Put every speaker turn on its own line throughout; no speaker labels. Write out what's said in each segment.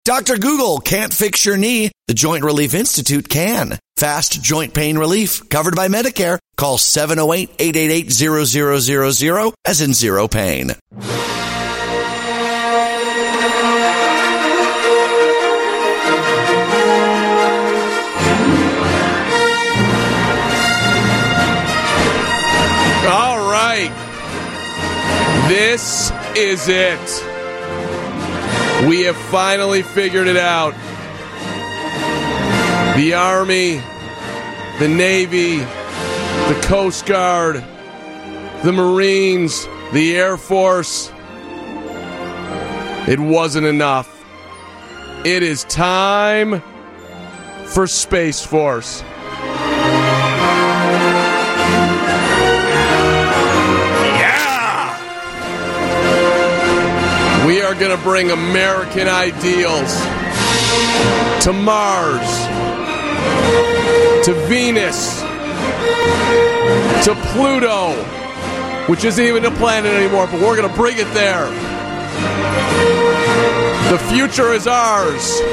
Dr. Google can't fix your knee. The Joint Relief Institute can. Fast joint pain relief, covered by Medicare. Call 708-888-0000, as in zero pain.
All right. This is it. We have finally figured it out. The Army, the Navy, the Coast Guard, the Marines, the Air Force. It wasn't enough. It is time for Space Force. We are going to bring American ideals to Mars, to Venus, to Pluto, which isn't even a planet anymore, but we're going to bring it there. The future is ours.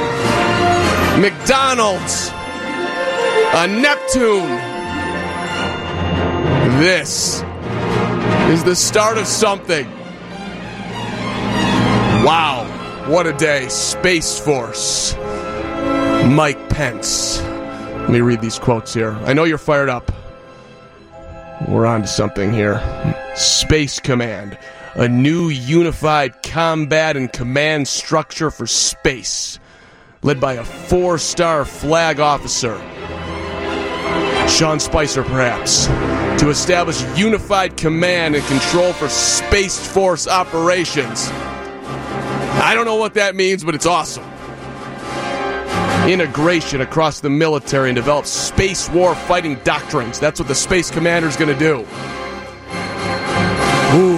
McDonald's, a Neptune. This is the start of something. Wow, what a day. Space Force. Mike Pence. Let me read these quotes here. I know you're fired up. We're on to something here. Space Command. A new unified combat and command structure for space. Led by a 4-star flag officer. Sean Spicer, perhaps. To establish unified command and control for Space Force operations. I don't know what that means, but it's awesome. Integration across the military and develop space war fighting doctrines. That's what the Space Commander's going to do. Ooh.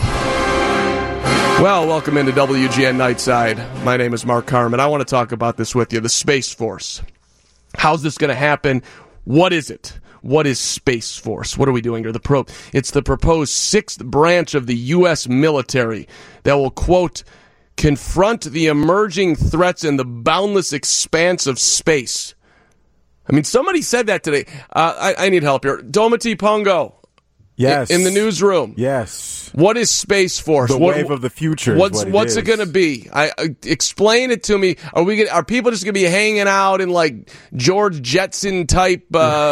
Well, welcome into WGN Nightside. My name is Mark Harmon. I want to talk about this with you, the Space Force. How's this going to happen? What is it? What is Space Force? What are we doing here? It's the proposed 6th branch of the U.S. military that will, quote, confront the emerging threats in the boundless expanse of space. I mean, somebody said that today. I need help here. Domiti Pongo.
Yes.
In the newsroom.
Yes.
What is Space Force?
The wave of the future.
What's it going to be? Explain it to me. Are people just going to be hanging out in like George Jetson type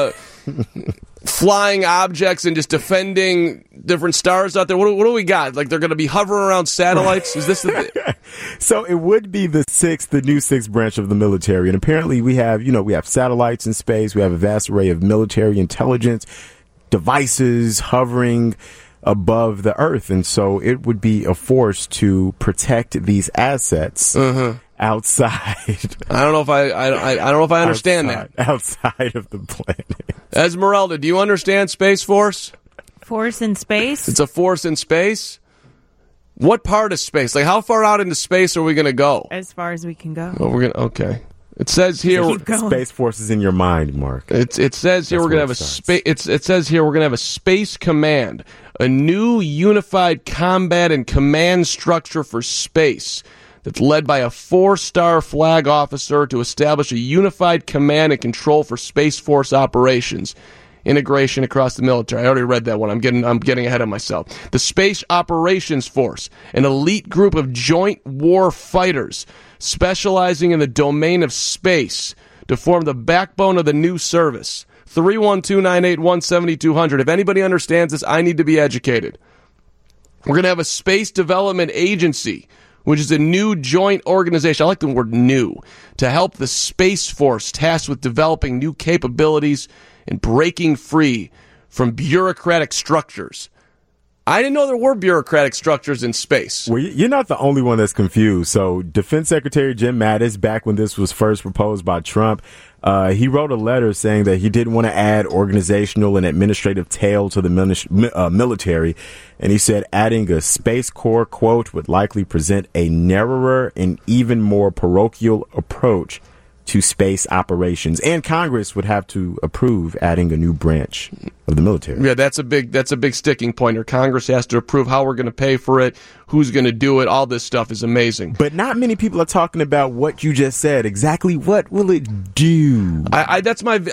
flying objects and just defending different stars out there? What do we got? Like they're going to be hovering around satellites? Is this the
So it would be the new 6th branch of the military. And apparently we have satellites in space. We have a vast array of military intelligence devices hovering above the Earth. And so it would be a force to protect these assets outside.
I don't know if I understand that.
Outside of the planet.
Esmeralda, do you understand Space Force?
Force in space?
It's a force in space? What part of space? Like, how far out into space are we going to go?
As far as we can go.
Oh, okay. It says here,
Space Force is in your mind, Mark.
It says here we're going to have a space. It says here we're going to have a Space Command, a new unified combat and command structure for space that's led by a 4-star flag officer to establish a unified command and control for Space Force operations. Integration across the military. I already read that one. I'm getting ahead of myself. The Space Operations Force, an elite group of joint war fighters specializing in the domain of space to form the backbone of the new service. 312-981-7200. If anybody understands this, I need to be educated. We're going to have a Space Development Agency, which is a new joint organization. I like the word new, to help the Space Force tasked with developing new capabilities and breaking free from bureaucratic structures. I didn't know there were bureaucratic structures in space.
Well, you're not the only one that's confused. So Defense Secretary Jim Mattis, back when this was first proposed by Trump, he wrote a letter saying that he didn't want to add organizational and administrative tail to the military. And he said adding a Space Corps, quote, would likely present a narrower and even more parochial approach to space operations, and Congress would have to approve adding a new branch of the military.
Yeah, that's a big sticking point here. Congress has to approve how we're going to pay for it, who's going to do it. All this stuff is amazing.
But not many people are talking about what you just said. Exactly what will it do?
I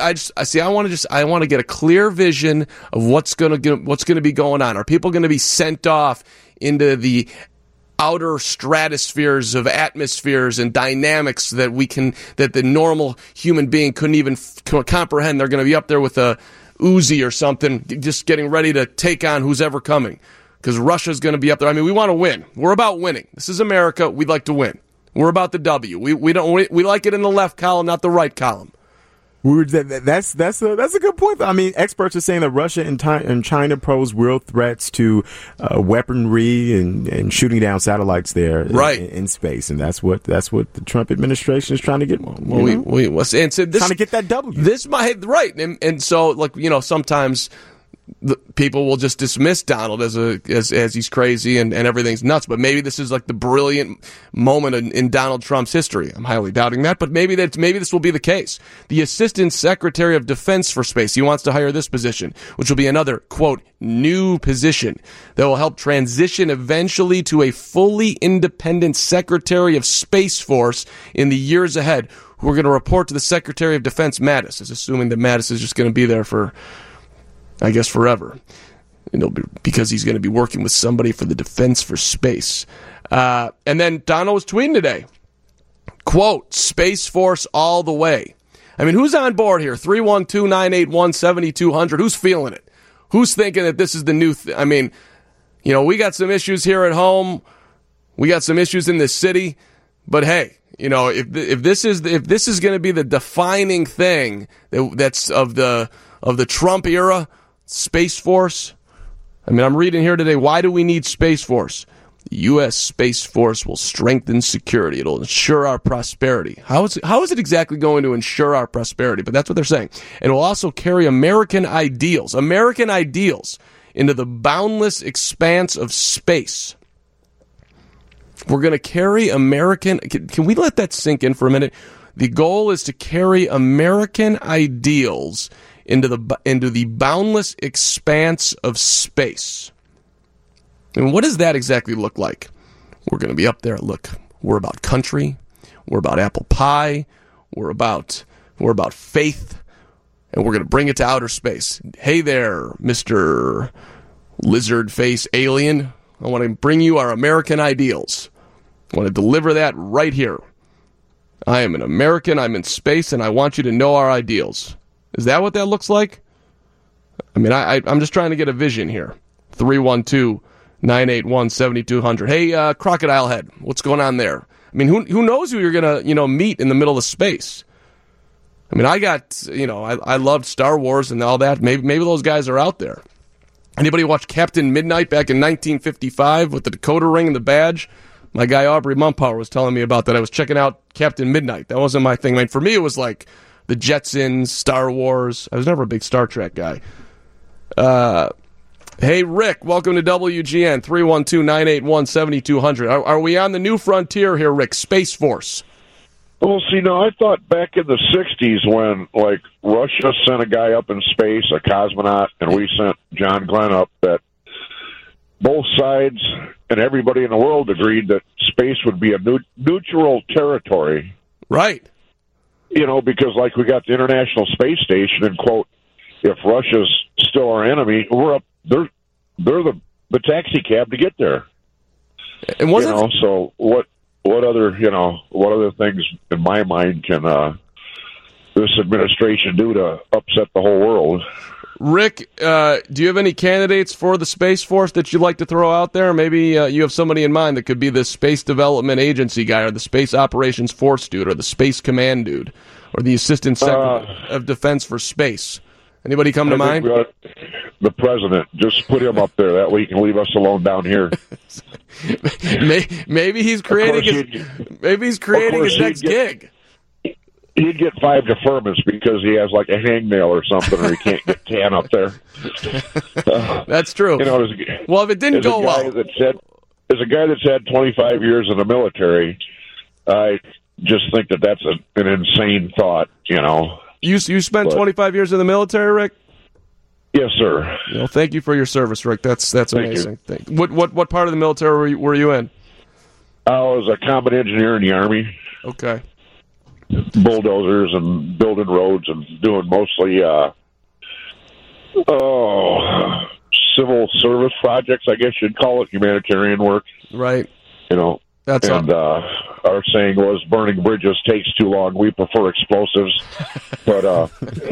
want to get a clear vision of what's going to be going on. Are people going to be sent off into the outer stratospheres of atmospheres and dynamics that the normal human being couldn't even comprehend? They're going to be up there with a Uzi or something, just getting ready to take on who's ever coming, because Russia's going to be up there. I mean, we want to win. We're about winning. This is America. We'd like to win. We're about the W. We like it in the left column, not the right column.
That's a good point. I mean, experts are saying that Russia and China pose real threats to weaponry and shooting down satellites there in space, and that's what the Trump administration is trying to get.
Trying to
get that W.
This might right, and so sometimes people will just dismiss Donald as he's crazy and everything's nuts. But maybe this is like the brilliant moment in Donald Trump's history. I'm highly doubting that, but maybe this will be the case. The Assistant Secretary of Defense for Space, he wants to hire this position, which will be another, quote, new position that will help transition eventually to a fully independent Secretary of Space Force in the years ahead, who are going to report to the Secretary of Defense, Mattis. Is assuming that Mattis is just going to be there for, I guess, forever. Because he's going to be working with somebody for the Defense for Space. And then Donald was tweeting today, quote, Space Force all the way. I mean, who's on board here? 312-981-7200. Who's feeling it? Who's thinking that this is the new I mean, we got some issues here at home. We got some issues in this city. But hey, if this is going to be the defining thing that's of the Trump era, Space Force. I mean, I'm reading here today, why do we need Space Force? The U.S. Space Force will strengthen security. It'll ensure our prosperity. How is it exactly going to ensure our prosperity? But that's what they're saying. It will also carry American ideals into the boundless expanse of space. We're going to carry American... Can we let that sink in for a minute? The goal is to carry American ideals into the boundless expanse of space. And what does that exactly look like? We're going to be up there. Look, we're about country. We're about apple pie. We're about faith. And we're going to bring it to outer space. Hey there, Mr. Lizard Face Alien. I want to bring you our American ideals. I want to deliver that right here. I am an American. I'm in space, and I want you to know our ideals. Is that what that looks like? I mean, I'm just trying to get a vision here. 312-981-7200. Hey, Crocodile Head, what's going on there? I mean, who knows who you're gonna meet in the middle of space? I mean, I loved Star Wars and all that. Maybe those guys are out there. Anybody watch Captain Midnight back in 1955 with the decoder ring and the badge? My guy Aubrey Mumpower was telling me about that. I was checking out Captain Midnight. That wasn't my thing. I mean, for me, it was like the Jetsons, Star Wars. I was never a big Star Trek guy. Hey, Rick, welcome to WGN, 312-981-7200. Are we on the new frontier here, Rick? Space Force.
Well, see, no, I thought back in the 60s when, Russia sent a guy up in space, a cosmonaut, and we sent John Glenn up, that both sides and everybody in the world agreed that space would be a neutral territory.
Right.
Because we got the International Space Station, and, quote, if Russia's still our enemy, we're up, they're the taxi cab to get there.
And
so what other things in my mind can this administration do to upset the whole world?
Rick, do you have any candidates for the Space Force that you'd like to throw out there? Maybe you have somebody in mind that could be the Space Development Agency guy, or the Space Operations Force dude, or the Space Command dude, or the Assistant Secretary of Defense for Space. Anybody come to mind?
The president. Just put him up there. That way he can leave us alone down here.
Maybe he's creating his next gig.
He'd get 5 deferments because he has a hangnail or something, or he can't get tan up there.
That's true. Well, if it didn't go well.
As a guy that's had 25 years in the military, just think that that's an insane thought, you know.
You spent 25 years in the military, Rick?
Yes, sir.
Well, thank you for your service, Rick. That's amazing. What part of the military were you in?
I was a combat engineer in the Army.
Okay.
Bulldozers and building roads and doing mostly civil service projects, I guess you'd call it, humanitarian work.
Right.
You know.
That's
our saying was, burning bridges takes too long. We prefer explosives. But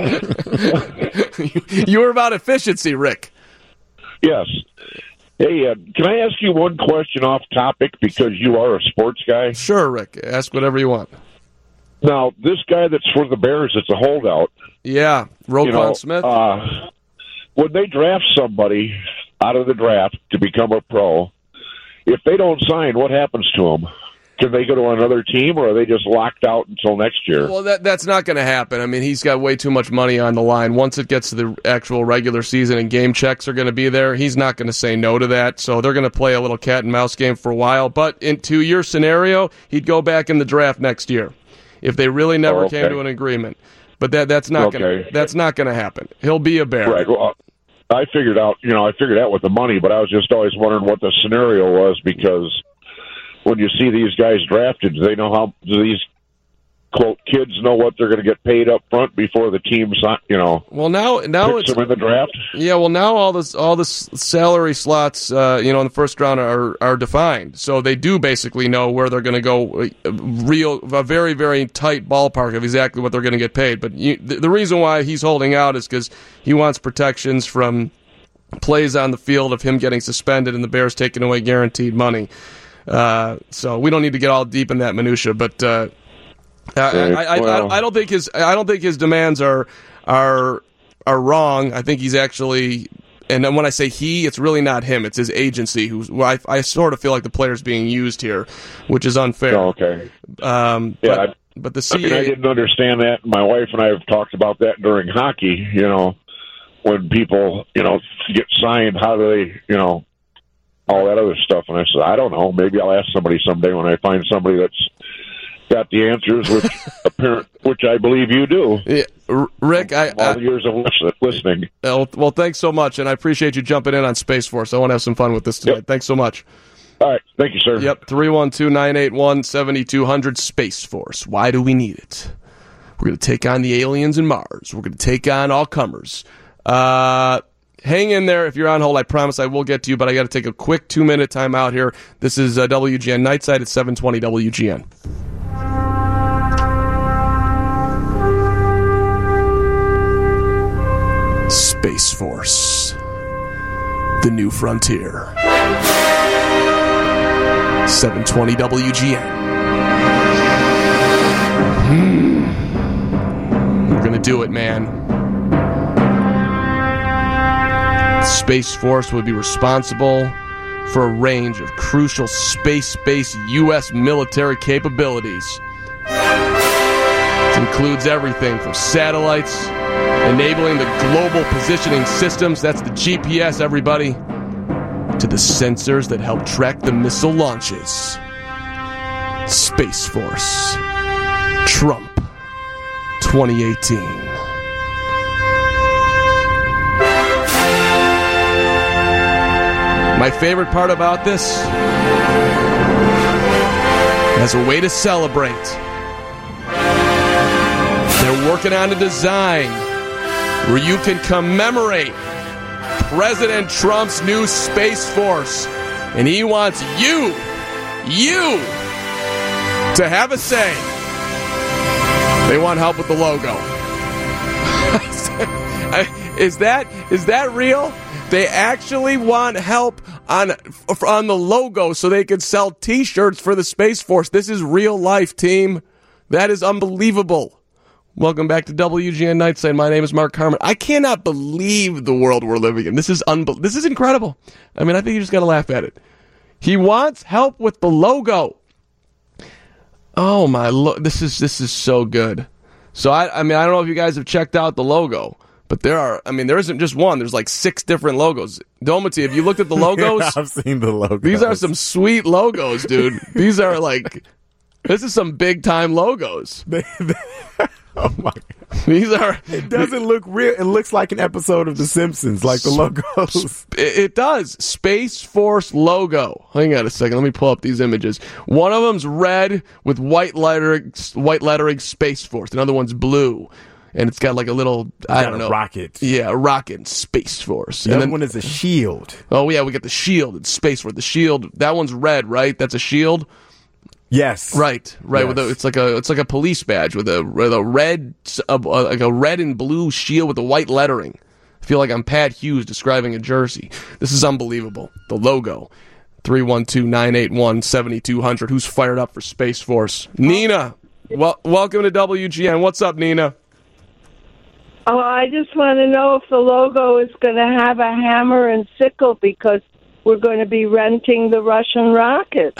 you were about efficiency, Rick.
Yes. Hey, can I ask you one question off topic because you are a sports guy?
Sure, Rick. Ask whatever you want.
Now, this guy that's for the Bears, it's a holdout.
Yeah, Roquan Smith.
When they draft somebody out of the draft to become a pro, if they don't sign, what happens to them? Can they go to another team, or are they just locked out until next year?
Well, that's not going to happen. I mean, he's got way too much money on the line. Once it gets to the actual regular season and game checks are going to be there, he's not going to say no to that. So they're going to play a little cat and mouse game for a while. But in 2-year scenario, he'd go back in the draft next year if they really never came to an agreement. But that's not going to happen. He'll be a Bear.
Right. Well, I figured out with the money, but I was just always wondering what the scenario was, because when you see these guys drafted, do these quote kids know what they're going to get paid up front before the team,
Well, now
picks them in the draft.
Yeah, well, now all the salary slots, in the first round are defined, so they do basically know where they're going to go. A very, very tight ballpark of exactly what they're going to get paid. But the reason why he's holding out is because he wants protections from plays on the field of him getting suspended and the Bears taking away guaranteed money. So we don't need to get all deep in that minutia, but I don't think his demands are wrong. I think he's actually, and then when I say he, it's really not him; it's his agency. I sort of feel like the player's being used here, which is unfair.
Oh, okay.
But the CA,
I didn't understand that. My wife and I have talked about that during hockey. When people get signed, how do they all that other stuff? And I said, I don't know. Maybe I'll ask somebody someday when I find somebody that's got the answers, which I believe you do.
Yeah, Rick,
all the years of listening.
Well, thanks so much, and I appreciate you jumping in on Space Force. I want to have some fun with this tonight.
Yep.
Thanks so much.
All right, thank you, sir.
Yep, 312-981-7200, Space Force. Why do we need it? We're going to take on the aliens in Mars. We're going to take on all comers. Hang in there. If you're on hold, I promise I will get to you, but I got to take a quick 2-minute time out here. This is WGN Nightside at 720 WGN. Space Force. The New Frontier. 720 WGN. We're going to do it, man. Space Force would be responsible for a range of crucial space-based U.S. military capabilities. It includes everything from satellites, enabling the global positioning systems, that's the GPS, everybody, to the sensors that help track the missile launches. Space Force. Trump 2018. My favorite part about this, as a way to celebrate, they're working on a design where you can commemorate President Trump's new Space Force. And he wants you to have a say. They want help with the logo. Is that real? They actually want help on the logo so they can sell T-shirts for the Space Force. This is real life, team. That is unbelievable. Welcome back to WGN Nightside. My name is Mark Harmon. I cannot believe the world we're living in. This is incredible. I mean, I think you just got to laugh at it. He wants help with the logo. Oh my this is so good. So I don't know if you guys have checked out the logo. But there isn't just one. There's like 6 different logos. Domity, have you looked at the logos?
I've seen the logos.
These are some sweet logos, dude. These are like This is some big-time logos.
Oh, my God.
These are...
It doesn't look real. It looks like an episode of The Simpsons, like the logos.
It does. Space Force logo. Hang on a second. Let me pull up these images. One of them's red with white lettering Space Force. Another one's blue. And it's got like a little, I don't know.
Rocket.
Yeah, a rocket, Space Force.
The
And
other
then,
one is a shield.
oh, yeah, we got the shield. It's Space Force. The shield, that one's red, right? That's a shield?
Yes.
Right.
Yes.
With it's like a police badge with a red, like a red and blue shield with the white lettering. I feel like I'm Pat Hughes describing a jersey. This is unbelievable. The logo. 312-981-7200. Who's fired up for Space Force? Nina. Welcome to WGN. What's up, Nina?
Oh, I just want to know if the logo is going to have a hammer and sickle because we're going to be renting the Russian rockets.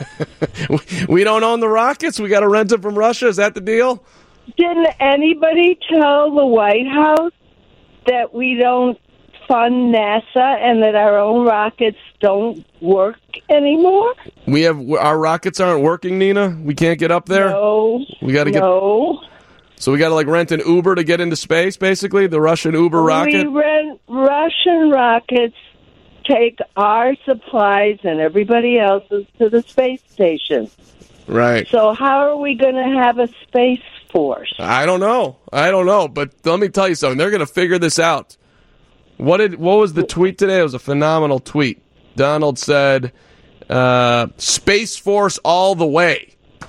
We don't own the rockets. We got to rent them from Russia. Is that the deal?
Didn't anybody tell the White House that we don't fund NASA and that our own rockets don't work anymore?
Our rockets aren't working, Nina. We can't get up there.
No.
We got to get.
No.
So we got to like rent an Uber to get into space, basically, the Russian Uber rocket.
We rent Russian rockets, take our supplies and everybody else's to the space station.
Right.
So how are we going to have a space force?
I don't know. But let me tell you something. They're going to figure this out. What was the tweet today? It was a phenomenal tweet. Donald said, Space Force all the way.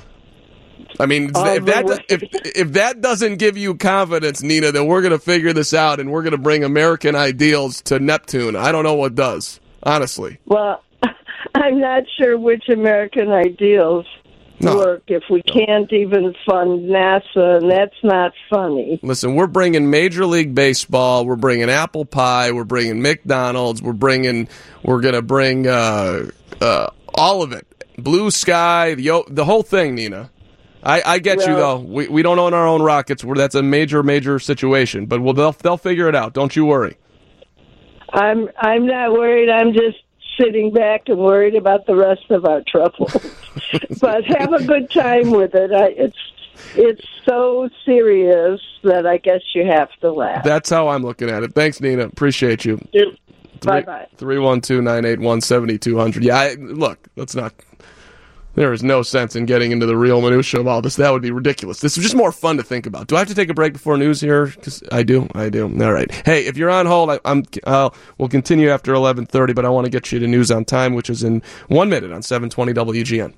I mean, if that doesn't give you confidence, Nina, then we're going to figure this out and we're going to bring American ideals to Neptune. I don't know what does, honestly.
Well, I'm not sure which American ideals work if we can't even fund NASA, and that's not funny.
Listen, we're bringing Major League Baseball, we're bringing apple pie, we're bringing McDonald's, we're going to bring all of it. Blue sky, the whole thing, Nina. I get you, though. We don't own our own rockets. That's a major situation. But they'll figure it out. Don't you worry.
I'm not worried. I'm just sitting back and worried about the rest of our trouble. But have a good time with it. It's so serious that I guess you have to laugh.
That's how I'm looking at it. Thanks, Nina. Appreciate you.
Bye-bye.
312-981-7200. Yeah, look, let's not... There is no sense in getting into the real minutia of all this. That would be ridiculous. This is just more fun to think about. Do I have to take a break before news here? 'Cause I do. All right. Hey, if you're on hold, we'll continue after 11:30, but I want to get you to news on time, which is in 1 minute on 720 WGN.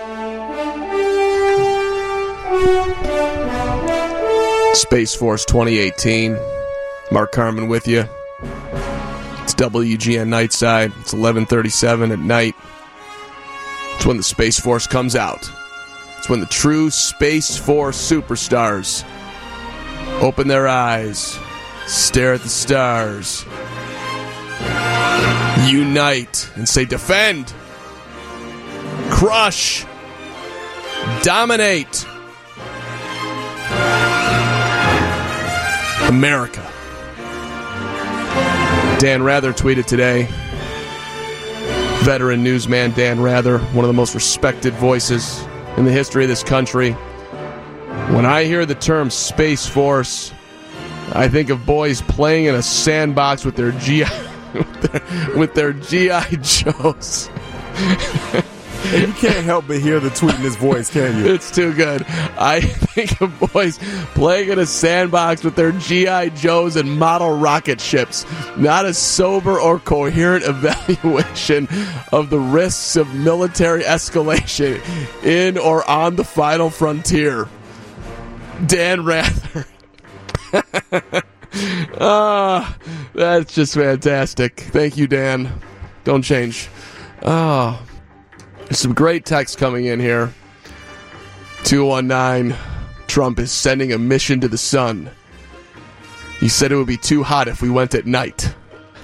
Space Force 2018. Mark Carman with you. It's WGN Nightside. It's 11:37 at night. It's when the Space Force comes out. It's when the true Space Force superstars open their eyes, stare at the stars, unite, and say, defend, crush, dominate America. Dan Rather tweeted today. Veteran newsman Dan Rather, one of the most respected voices in the history of this country. When I hear the term Space Force, I think of boys playing in a sandbox with their GI Joes.
And you can't help but hear the tweet in his voice, can you?
It's too good. I think of boys playing in a sandbox with their G.I. Joes and model rocket ships. Not a sober or coherent evaluation of the risks of military escalation in or on the final frontier. Dan Rather. That's just fantastic. Thank you, Dan. Don't change. There's some great text coming in here. 219, Trump is sending a mission to the sun. He said it would be too hot if we went at night.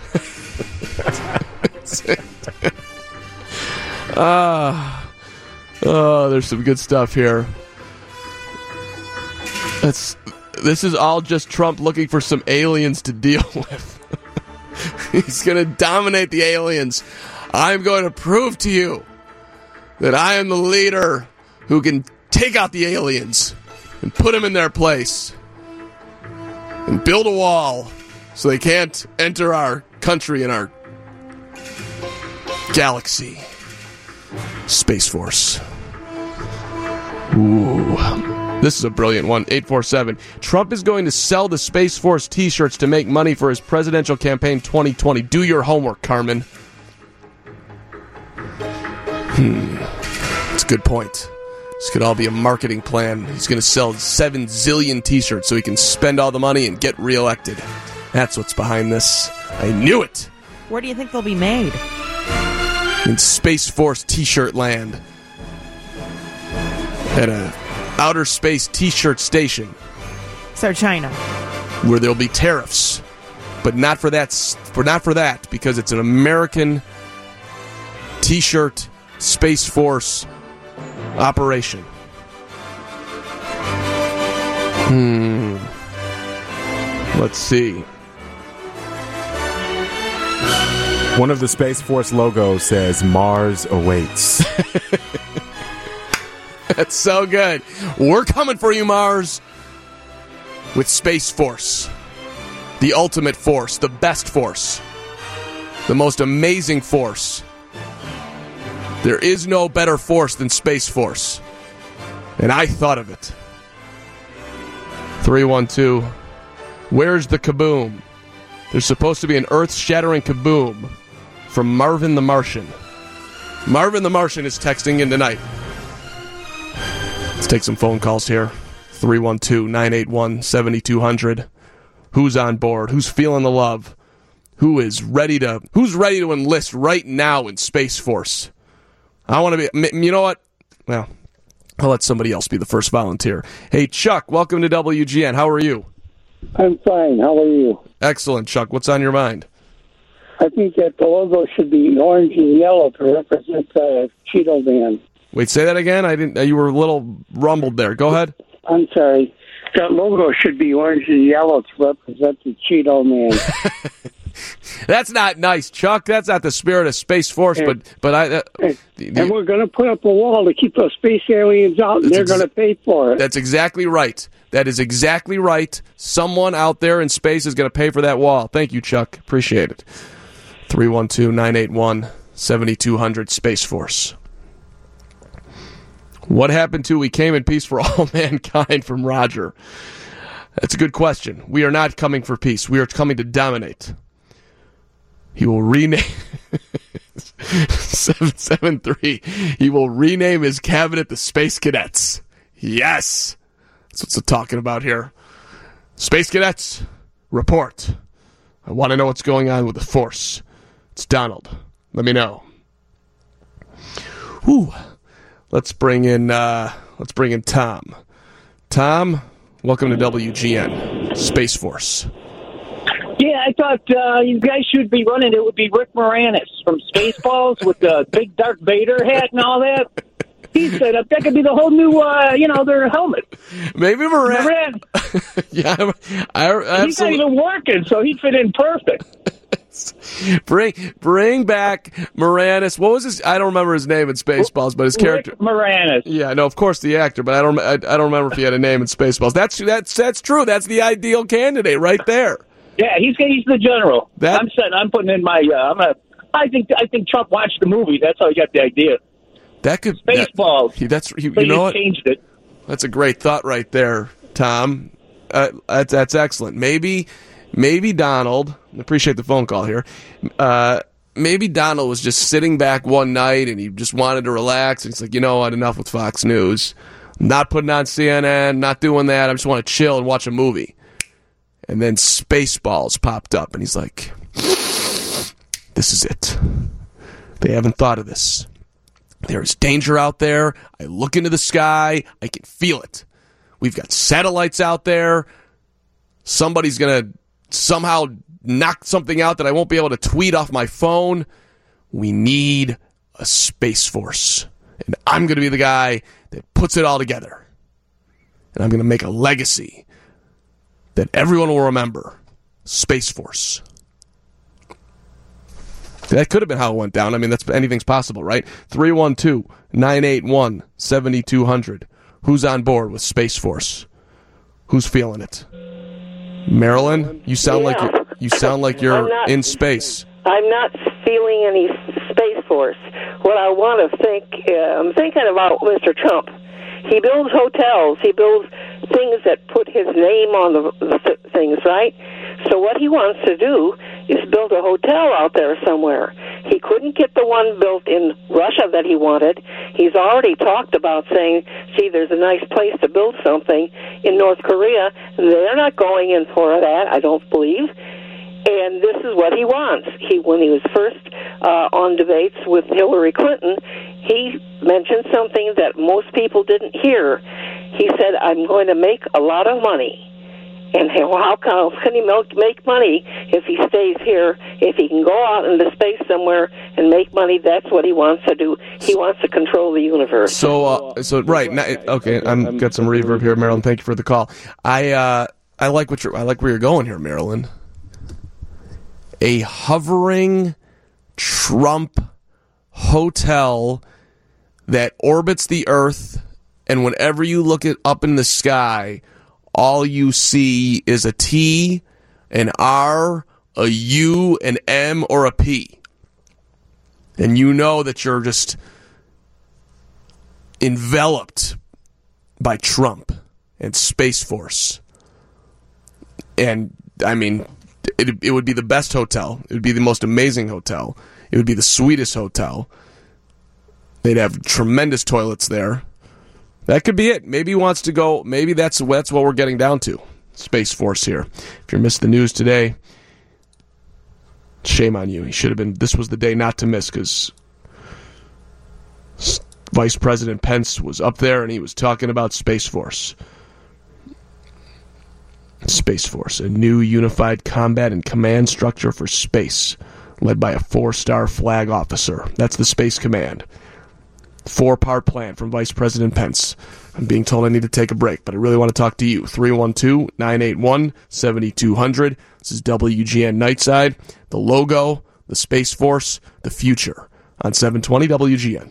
There's some good stuff here. This is all just Trump looking for some aliens to deal with. He's going to dominate the aliens. I'm going to prove to you that I am the leader who can take out the aliens and put them in their place and build a wall so they can't enter our country and our galaxy. Space Force. Ooh. This is a brilliant one. 847. Trump is going to sell the Space Force t-shirts to make money for his presidential campaign 2020. Do your homework, Carmen. That's a good point. This could all be a marketing plan. He's going to sell 7 zillion t-shirts so he can spend all the money and get reelected. That's what's behind this. I knew it.
Where do you think they'll be made?
In Space Force t-shirt land. At a outer space t-shirt station.
So China.
Where there'll be tariffs. But not for that, because it's an American t-shirt Space Force operation. Let's see.
One of the Space Force logos says Mars awaits.
That's so good. We're coming for you, Mars. With Space Force. The ultimate force. The best force. The most amazing force. There is no better force than Space Force. And I thought of it. 312. Where's the kaboom? There's supposed to be an earth-shattering kaboom from Marvin the Martian. Marvin the Martian is texting in tonight. Let's take some phone calls here. 312-981-7200. Who's on board? Who's feeling the love? Who's ready to enlist right now in Space Force? I want to be, you know what? Well, I'll let somebody else be the first volunteer. Hey, Chuck, welcome to WGN. How are you?
I'm fine. How are you?
Excellent, Chuck. What's on your mind?
I think that the logo should be orange and yellow to represent the Cheeto Man.
Wait, say that again? I didn't. You were a little rumbled there. Go ahead.
I'm sorry. That logo should be orange and yellow to represent the Cheeto Man.
That's not nice, Chuck. That's not the spirit of Space Force. And
we're going to put up a wall to keep those space aliens out, and they're going to pay for it.
That's exactly right. That is exactly right. Someone out there in space is going to pay for that wall. Thank you, Chuck. Appreciate it. 312-981-7200 Space Force. What happened to We Came in Peace for All Mankind from Roger? That's a good question. We are not coming for peace. We are coming to dominate. He will rename 773. He will rename his cabinet the Space Cadets. Yes. That's what we're talking about here. Space Cadets, report. I want to know what's going on with the Force. It's Donald. Let me know. Whew. Let's bring in Tom. Tom, welcome to WGN. Space Force.
Yeah, I thought you guys should be running. It would be Rick Moranis from Spaceballs with the big Darth Vader hat and all that. He said that could be the whole new, their helmet.
Maybe Moranis. Yeah,
he's not even working, so he'd fit in perfect.
Bring back Moranis. What was his? I don't remember his name in Spaceballs, but his character
Rick Moranis.
Yeah, no, of course the actor, but I don't remember if he had a name in Spaceballs. That's true. That's the ideal candidate right there.
Yeah, he's the general. I'm putting in my. I think Trump watched the movie. That's how he got the idea.
That could
Spaceballs.
You know what?
Changed it.
That's a great thought right there, Tom. That's excellent. Maybe Donald. I appreciate the phone call here. Maybe Donald was just sitting back one night and he just wanted to relax. And he's like, you know what? Enough with Fox News. I'm not putting on CNN. Not doing that. I just want to chill and watch a movie. And then Spaceballs popped up, and he's like, this is it. They haven't thought of this. There is danger out there. I look into the sky. I can feel it. We've got satellites out there. Somebody's going to somehow knock something out that I won't be able to tweet off my phone. We need a Space Force. And I'm going to be the guy that puts it all together. And I'm going to make a legacy that everyone will remember. Space Force. That could have been how it went down. I mean, anything's possible, right? 312-981-7200. Who's on board with Space Force? Who's feeling it? Marilyn, you sound like you're in space.
I'm not feeling any Space Force. What I want to think, I'm thinking about Mr. Trump. He builds hotels. He builds things that put his name on the things, right? So what he wants to do is build a hotel out there somewhere. He couldn't get the one built in Russia that he wanted. He's already talked about saying, gee, there's a nice place to build something in North Korea. They're not going in for that, I don't believe. And this is what he wants. When he was first on debates with Hillary Clinton, he mentioned something that most people didn't hear. He said, I'm going to make a lot of money. And how can he make money if he stays here? If he can go out into space somewhere and make money, that's what he wants to do. He wants to control the universe.
So right now, okay, I'm got some reverb here, Marilyn. Thank you for the call. I like where you're going here, Marilyn. A hovering Trump hotel that orbits the Earth, and whenever you look up in the sky, all you see is a T, an R, a U, an M, or a P. And you know that you're just enveloped by Trump and Space Force. And, I mean, it would be the best hotel. It would be the most amazing hotel. It would be the sweetest hotel. They'd have tremendous toilets there. That could be it. Maybe he wants to go. Maybe that's what we're getting down to. Space Force here. If you missed the news today, shame on you. He should have been. This was the day not to miss because Vice President Pence was up there and he was talking about Space Force. Space Force, a new unified combat and command structure for space, led by a 4-star flag officer. That's the Space Command. 4-part plan from Vice President Pence. I'm being told I need to take a break, but I really want to talk to you. 312-981-7200. This is WGN Nightside. The logo, the Space Force, the future on 720 WGN.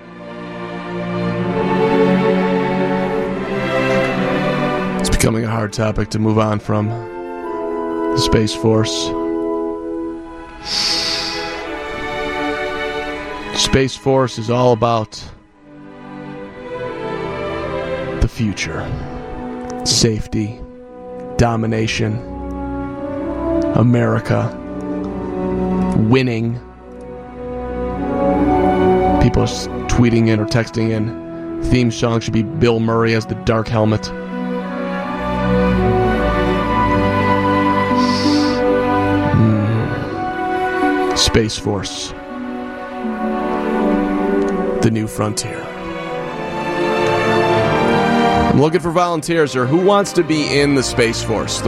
It's becoming a hard topic to move on from. The Space Force. Space Force is all about the future, safety, domination, America, winning. People are tweeting in or texting in. Theme song should be Bill Murray as the Dark Helmet. Space Force. The new frontier. I'm looking for volunteers here. Who wants to be in the Space Force?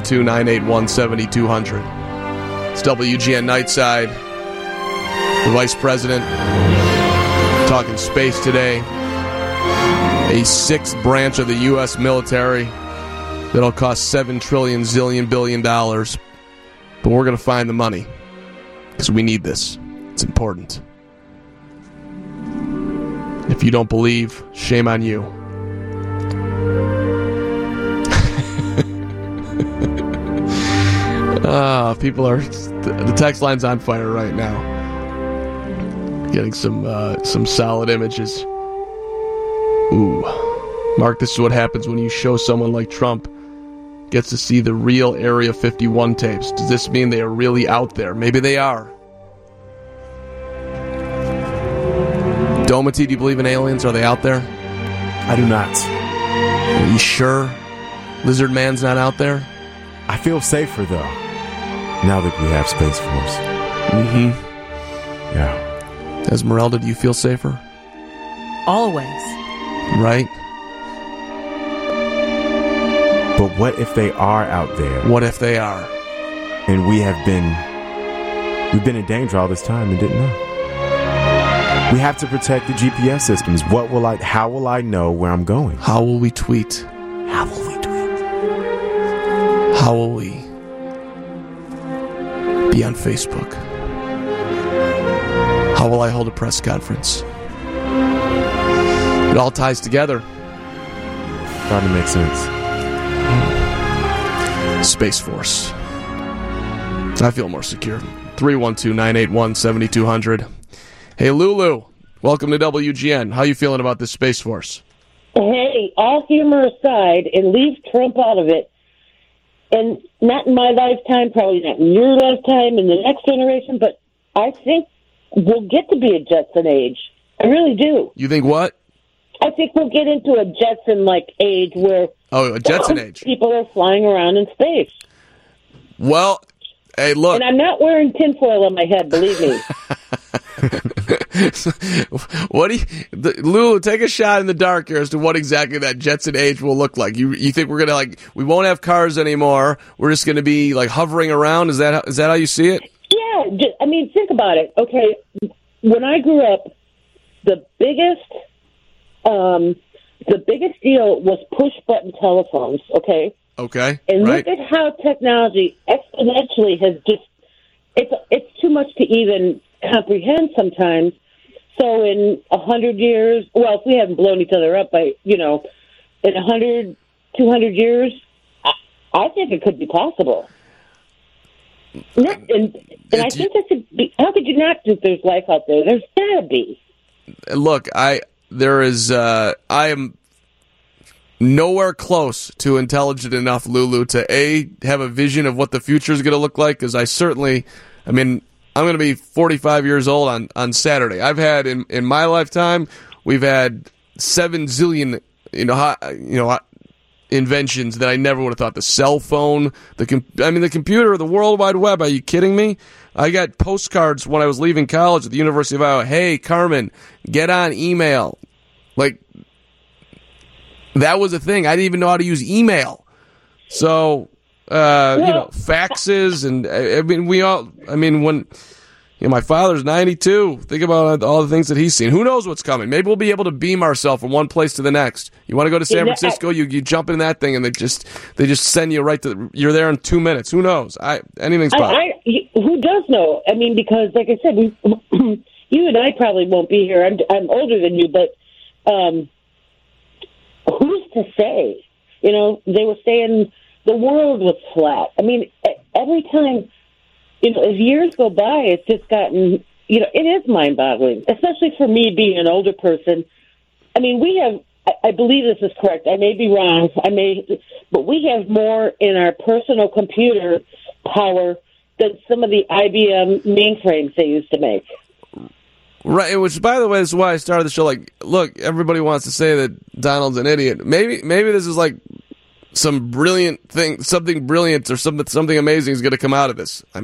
312-981-7200. It's WGN Nightside. The Vice President talking space today. A 6th branch of the U.S. military that'll cost $7 trillion zillion billion. But we're going to find the money because we need this. It's important. If you don't believe, shame on you. People are... The text line's on fire right now. Getting some solid images. Ooh. Mark, this is what happens when you show someone like Trump gets to see the real Area 51 tapes. Does this mean they are really out there? Maybe they are. Domity, do you believe in aliens? Are they out there?
I do not.
Are you sure Lizard Man's not out there?
I feel safer, though, now that we have Space Force.
Mm-hmm.
Yeah.
Esmeralda, do you feel safer?
Always.
Right?
But what if they are out there?
What if they are?
And we've been in danger all this time and didn't know. We have to protect the GPS systems. How will I know where I'm going?
How will we tweet?
How will we tweet?
How will we be on Facebook? How will I hold a press conference? It all ties together.
starting to make sense.
Space Force. I feel more secure. 312-981-7200. Hey, Lulu. Welcome to WGN. How you feeling about this Space Force?
Hey, all humor aside, and leave Trump out of it, and not in my lifetime, probably not in your lifetime, in the next generation, but I think we'll get to be a Jetson age. I really do.
You think what?
I think we'll get into a Jetson-like age where
a Jetson age.
People are flying around in space.
Well, hey, look.
And I'm not wearing tinfoil on my head, believe me.
What do you, Lulu, take a shot in the dark here as to what exactly that Jetson age will look like. You think we're going to, we won't have cars anymore. We're just going to be, hovering around? Is that how you see it?
Yeah. I mean, think about it. Okay, when I grew up, the biggest deal was push-button telephones, okay?
Okay,
and
right.
Look at how technology exponentially has just, it's too much to even comprehend sometimes. So in 100 years, well, if we haven't blown each other up by, in 100, 200 years, I think it could be possible. And I think that could be, how could you not think there's life out there? There's got to be.
Look, I am nowhere close to intelligent enough, Lulu, to have a vision of what the future is going to look like, because I'm going to be 45 years old on Saturday. I've had in my lifetime, we've had 7 zillion inventions that I never would have thought. The cell phone, the computer, the World Wide Web. Are you kidding me? I got postcards when I was leaving college at the University of Iowa. Hey, Carmen, get on email. That was a thing. I didn't even know how to use email. So, faxes and when my father's 92. Think about all the things that he's seen. Who knows what's coming? Maybe we'll be able to beam ourselves from one place to the next. You want to go to San Francisco? You jump in that thing and they just send you right to. You're there in 2 minutes. Who knows? Anything's possible.
Who does know? Because like I said, you and I probably won't be here. I'm older than you, but who's to say? They were saying the world was flat. Every time, as years go by, it's just gotten, it is mind-boggling, especially for me being an older person. We have, I believe this is correct. I may be wrong. But we have more in our personal computer power than some of the IBM mainframes they used to make.
Right, which, by the way, this is why I started the show. Look, everybody wants to say that Donald's an idiot. Maybe this is some brilliant thing, something brilliant or something amazing is going to come out of this. I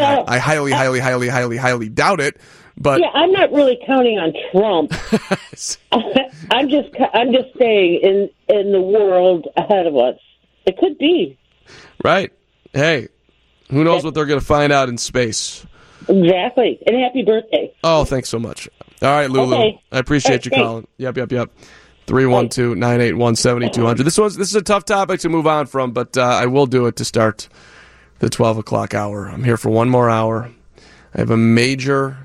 highly doubt it. But
yeah, I'm not really counting on Trump. I'm just saying in the world ahead of us, it could be.
Right. Hey, who knows what they're going to find out in space?
Exactly. And happy birthday.
Oh, thanks so much. All right, Lulu. Okay. I appreciate you calling. Yep. 312-981-7200. This is a tough topic to move on from, but I will do it to start the 12 o'clock hour. I'm here for one more hour. I have a major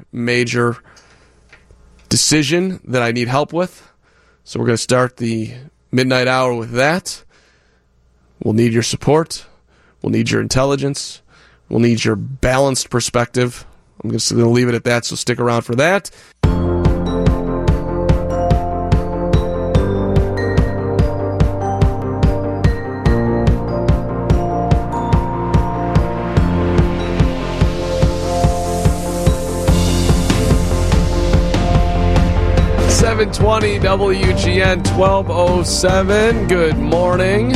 decision that I need help with, so we're going to start the midnight hour with that. We'll need your support. We'll need your intelligence. We'll need your balanced perspective. I'm just going to leave it at that, so stick around for that. .720 WGN 1207. Good morning.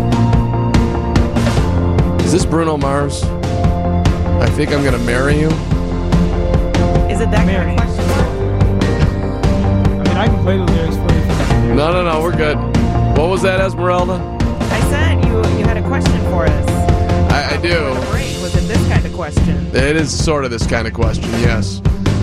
Is this Bruno Mars? I think I'm going to marry you.
Is it that kind of question?
I can play the lyrics for you.
No, we're good. What was that, Esmeralda?
I said you had a question for us.
I do.
Was it this kind of question?
It is sort of this kind of question, yes.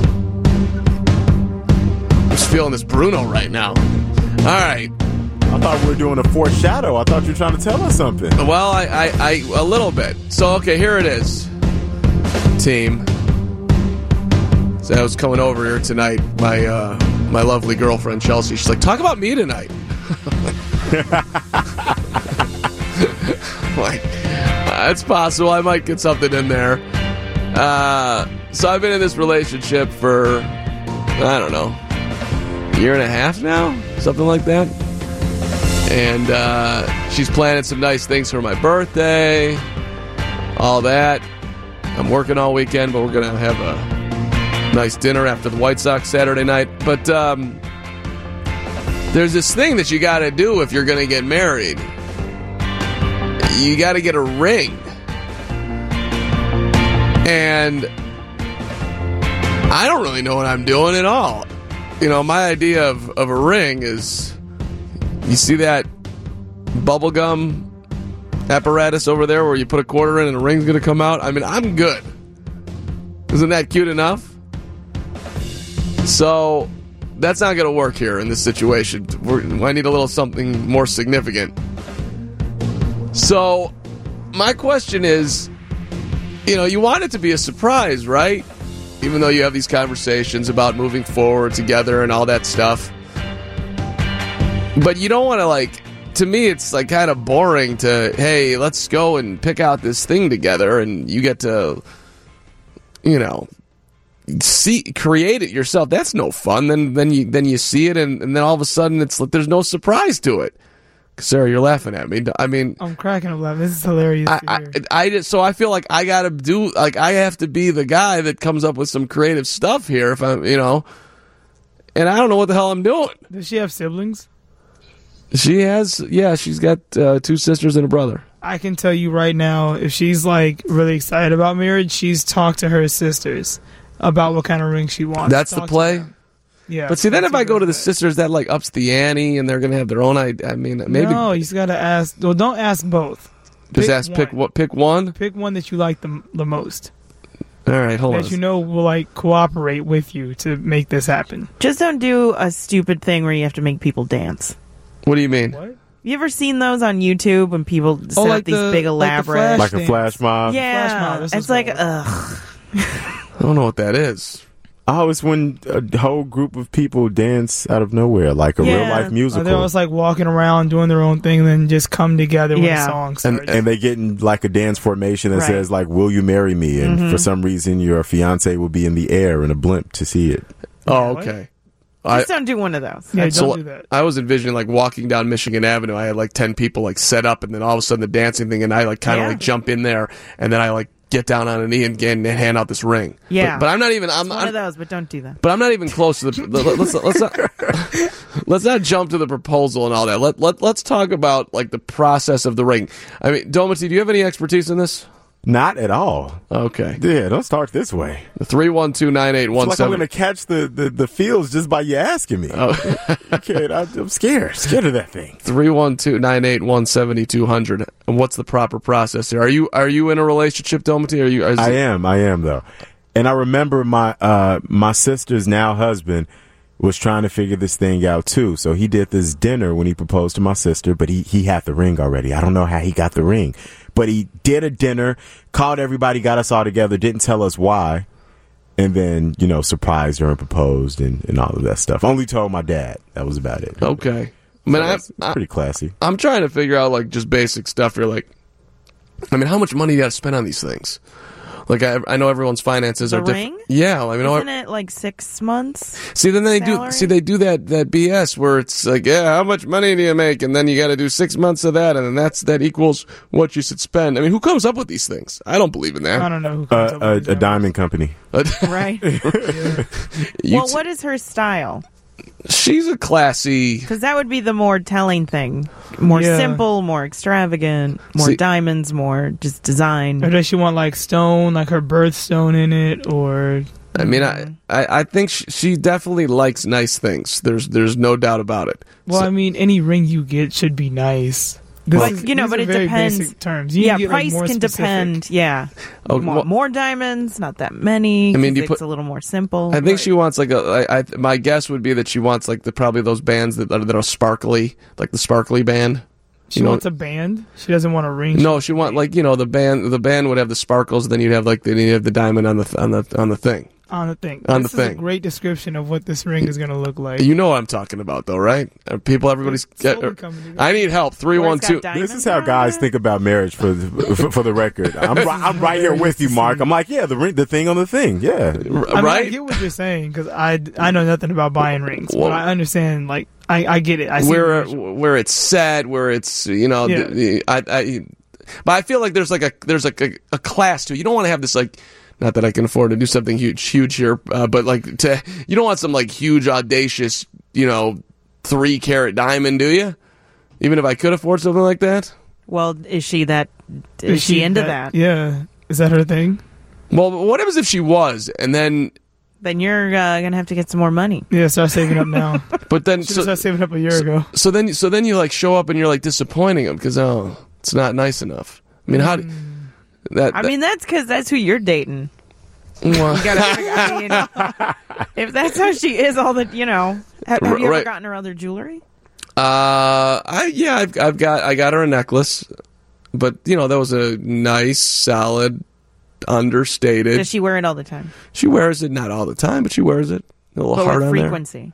I'm just feeling this Bruno right now. All right.
I thought we were doing a foreshadow. I thought you were trying to tell us something.
Well, I a little bit. So, okay, here it is. Team. So I was coming over here tonight. My lovely girlfriend, Chelsea, she's like, talk about me tonight. Like, it's possible. I might get something in there. So I've been in this relationship for, I don't know, a year and a half now? Something like that. And she's planning some nice things for my birthday. All that. I'm working all weekend, but we're going to have a nice dinner after the White Sox Saturday night. But there's this thing that you got to do if you're going to get married. You got to get a ring. And I don't really know what I'm doing at all. You know, my idea of a ring is, you see that bubblegum apparatus over there where you put a quarter in and a ring's going to come out? I mean, I'm good. Isn't that cute enough? So that's not going to work here in this situation. I need a little something more significant. So my question is, you know, you want it to be a surprise, right? Even though you have these conversations about moving forward together and all that stuff. But you don't want to, like, to me, it's like kind of boring to, hey, let's go and pick out this thing together, and you get to, you know, create it yourself. That's no fun. Then you see it, and then all of a sudden it's like there's no surprise to it. Sarah, you're laughing at me. I mean,
I'm cracking up laughing. This is hilarious.
So I feel like I gotta do, like, I have to be the guy that comes up with some creative stuff here. If I'm, you know, and I don't know what the hell I'm doing.
Does she have siblings?
She has, yeah. She's got 2 sisters and a brother.
I can tell you right now, if she's like really excited about marriage, she's talked to her sisters about what kind of ring she wants.
That's the play.
Yeah,
but see, then if I go to the sisters, that like ups the ante, and they're gonna have their own idea. I mean, maybe.
No, you just gotta ask. Well, don't ask both.
Just pick one. Pick one.
Pick one that you like the most.
All right, hold on.
That you know will like cooperate with you to make this happen.
Just don't do a stupid thing where you have to make people dance.
What do you mean?
What?
You ever seen those on YouTube when people set up these big elaborate,
like a flash mob?
Yeah,
flash mob,
it's like ugh.
I don't know what that is.
Oh, it's when a whole group of people dance out of nowhere, like a real-life musical.
They're always like walking around doing their own thing and then just come together when a song starts.
And they get in like a dance formation that says like, will you marry me? And for some reason your fiance will be in the air in a blimp to see it.
Oh, okay.
Just don't do one of those.
Yeah, don't do that.
I was envisioning like walking down Michigan Avenue. I had like 10 people like set up, and then all of a sudden the dancing thing, and I like kind of like jump in there, and then I like get down on a knee and hand out this ring.
Yeah,
but I'm not even. I'm
one of those, but don't do that.
But I'm not even close to the. Let's not jump to the proposal and all that. Let's talk about like the process of the ring. I mean, Domity, do you have any expertise in this?
Not at all.
Okay.
Yeah, don't start this way.
312-9817.
Like I'm going to catch the feels just by you asking me.
Oh.
I'm scared of that thing.
312-981-7200. And what's the proper process here? Are you in a relationship, Domity?
I am though. And I remember my sister's now husband was trying to figure this thing out too. So he did this dinner when he proposed to my sister, but he had the ring already. I don't know how he got the ring. But he did a dinner, called everybody, got us all together, didn't tell us why, and then, you know, surprised her and proposed and all of that stuff. Only told my dad. That was about it.
Okay. I mean,
that's pretty classy.
I'm trying to figure out, like, just basic stuff here. Like, I mean, how much money do you got to spend on these things? Like, I know everyone's finances are different. Yeah, I mean,
isn't it like 6 months?
See, then they
salary?
do that BS where it's like, yeah, how much money do you make? And then you got to do 6 months of that, and then that equals what you should spend. I mean, who comes up with these things? I don't believe in that.
I don't know who comes up with these
a diamond company.
Right. Well, what is her style?
She's a classy...
Because that would be the more telling thing. More simple, more extravagant, more diamonds, more just design.
Or does she want like stone, like her birthstone in it, or...
I mean, I think she definitely likes nice things. There's no doubt about it.
Well, I mean, any ring you get should be nice.
But it depends.
Basic terms.
Price can depend. Yeah, more diamonds, not that many. I mean, it's a little more simple.
I think she wants like my guess would be that she wants like probably those bands that are sparkly, like the sparkly band.
She wants a band. She doesn't want a ring.
No, she wants like the band. The band would have the sparkles. Then you'd have the diamond on the thing.
On the thing.
On
this
the
is
thing.
a great description of what this ring is going to look like.
You know what I'm talking about, though, right? Everybody's. I need help. 312.
This is how guys think about marriage. For the record, I'm right here with you, Mark. I'm like, yeah, the thing on the thing, yeah.
I get what you're saying because I know nothing about buying rings, but I understand. Like I get it. I see
where it's set, where it's but I feel like there's a class to it. You don't want to have this like. Not that I can afford to do something huge here, but like you don't want some like huge audacious 3-carat diamond, do you? Even if I could afford something like that.
Well, is she into that?
Yeah, is that her thing?
Well, what happens if she was, and then
you're gonna have to get some more money.
Yeah, start saving up now.
But then
start saving up a year ago.
So then you like show up and you're like disappointing them because it's not nice enough. I mean, how do
that's because that's who you're dating.
Well.
You gotta, if that's how she is, have you ever gotten her other jewelry?
I got her a necklace, but that was a nice, solid, understated.
Does she wear it all the time?
She wears it not all the time, but she wears it. A little hard on
frequency?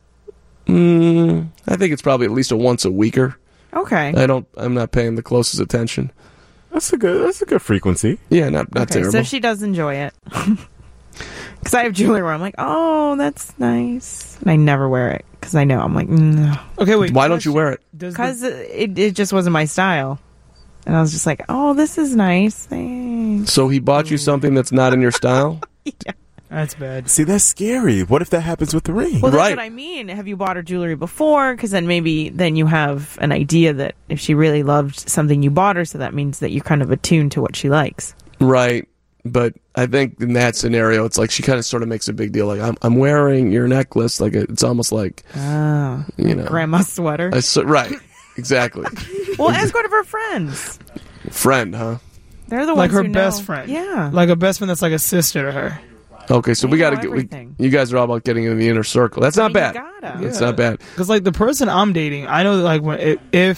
I think it's probably at least a once a weeker.
Okay.
I'm not paying the closest attention.
That's a good frequency.
Yeah, not terrible.
So she does enjoy it. Because I have jewelry where I'm like, oh, that's nice. And I never wear it because I know. I'm like, no.
Okay, wait.
Why don't you wear it?
Because it just wasn't my style. And I was just like, oh, this is nice. Thanks.
So he bought you something that's not in your style?
Yeah.
That's bad.
See, that's scary. What if that happens with the ring?
Well, that's what I mean. Have you bought her jewelry before? Because then then you have an idea that if she really loved something you bought her, so that means that you're kind of attuned to what she likes.
Right. But I think in that scenario, it's like she kind of sort of makes a big deal. Like, I'm wearing your necklace. Like, it's almost like,
grandma's sweater.
Right. Exactly.
Well, ask one of her friends.
Friend, huh?
They're the
like
ones
her
who
best
know.
friend.
Yeah.
Like a best friend that's like a sister to her.
Okay, so we got to get. You guys are all about getting in the inner circle. That's not bad. It's not bad.
Because like the person I'm dating, I know that like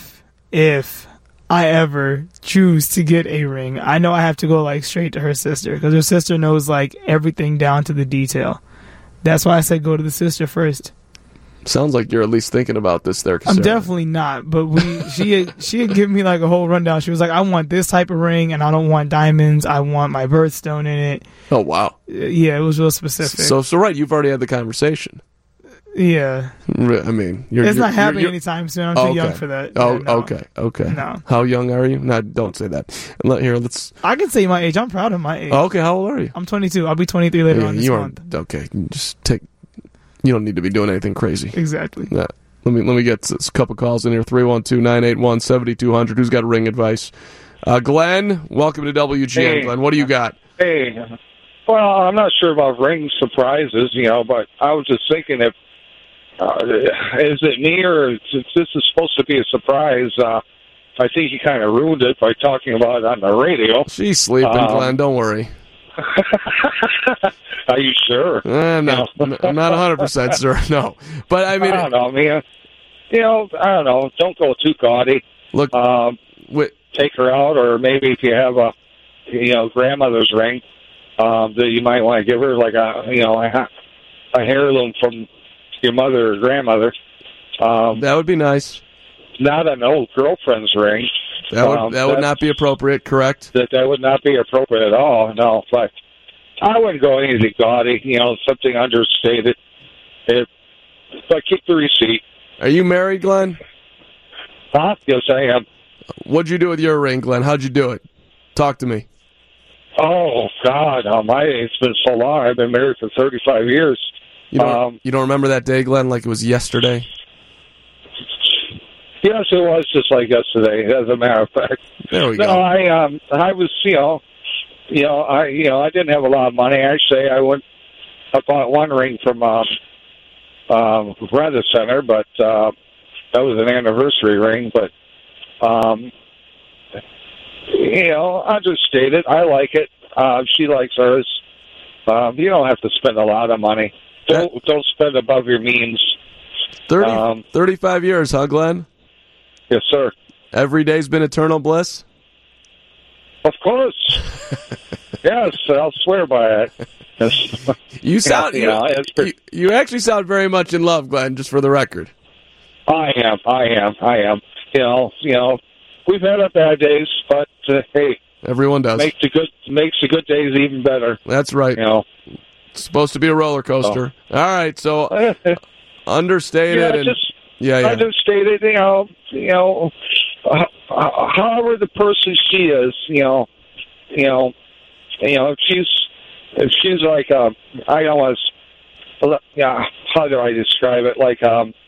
if I ever choose to get a ring, I know I have to go like straight to her sister because her sister knows like everything down to the detail. That's why I said go to the sister first.
Sounds like you're at least thinking about this there.
I'm definitely not, but she had given me like a whole rundown. She was like, I want this type of ring and I don't want diamonds. I want my birthstone in it.
Oh, wow.
Yeah, it was real specific.
So right, you've already had the conversation.
Yeah.
I mean,
it's not happening anytime soon. I'm too young for that.
Oh, no. Okay. No. How young are you? No, don't say that. Let's.
I can say my age. I'm proud of my age.
Oh, okay, how old are you?
I'm 22. I'll be 23 later on this month.
Okay, just take. You don't need to be doing anything crazy.
Exactly.
Yeah. Let me get a couple calls in here. 312-981-7200. Who's got ring advice? Glenn, welcome to WGN.
Hey.
Glenn, what do you got?
Hey. Well, I'm not sure about ring surprises, but I was just thinking if is it me or if this is supposed to be a surprise? I think you kind of ruined it by talking about it on the radio.
She's sleeping, Glenn. Don't worry.
Are you sure?
I'm not 100% sure. No, but I mean,
I don't know, man. I don't know. Don't go too gaudy.
Look,
take her out, or maybe if you have a, grandmother's ring, that you might want to give her like a heirloom from your mother or grandmother.
That would be nice.
Not an old girlfriend's ring.
That would not be appropriate, correct?
That would not be appropriate at all, no. But I wouldn't go anything gaudy, something understated. But keep the receipt.
Are you married, Glenn?
Huh? Yes, I am.
What'd you do with your ring, Glenn? How'd you do it? Talk to me.
Oh, God. It's been so long. I've been married for 35 years.
You don't remember that day, Glenn, like it was yesterday?
Yes, it was just like yesterday, as a matter of fact.
There we go.
No, I was, I didn't have a lot of money. Actually, I bought one ring from Rent Center, but that was an anniversary ring. But understated. I like it. She likes hers. You don't have to spend a lot of money. Don't spend above your means.
35 years, huh, Glenn?
Yes, sir.
Every day's been eternal bliss?
Of course. Yes, I'll swear by it.
You sound
it's
you actually sound very much in love, Glenn. Just for the record.
I am. You know, we've had our bad days, but hey,
everyone does.
Makes the good days even better.
That's right.
You know,
it's supposed to be a roller coaster. All right, so understated.
Understated. You know, however the person she is, if she's like I don't want to. How do I describe it? Like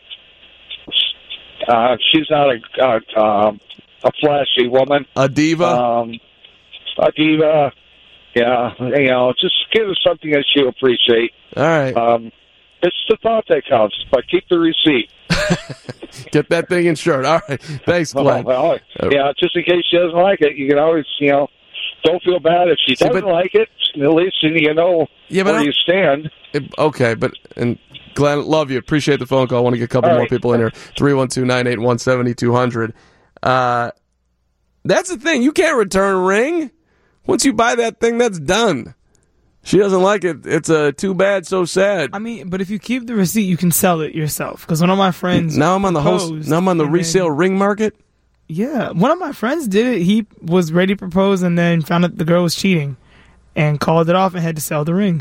she's not a flashy woman.
A diva.
A diva. Yeah, just give her something that she'll appreciate.
All right.
It's the thought that counts, but keep the receipt.
Get that thing insured. All right. Thanks, Glenn.
Well, just in case she doesn't like it, you can always, don't feel bad if she doesn't like it. At least you know where you stand.
Okay, and Glenn, love you. Appreciate the phone call. I want to get a couple more people in here. 312-981-7200. That's the thing. You can't return a ring. Once you buy that thing, that's done. She doesn't like it. It's too bad, so sad.
I mean, but if you keep the receipt, you can sell it yourself. Because one of my friends
now I'm on the resale ring market.
Yeah, one of my friends did it. He was ready to propose and then found out the girl was cheating, and called it off and had to sell the ring.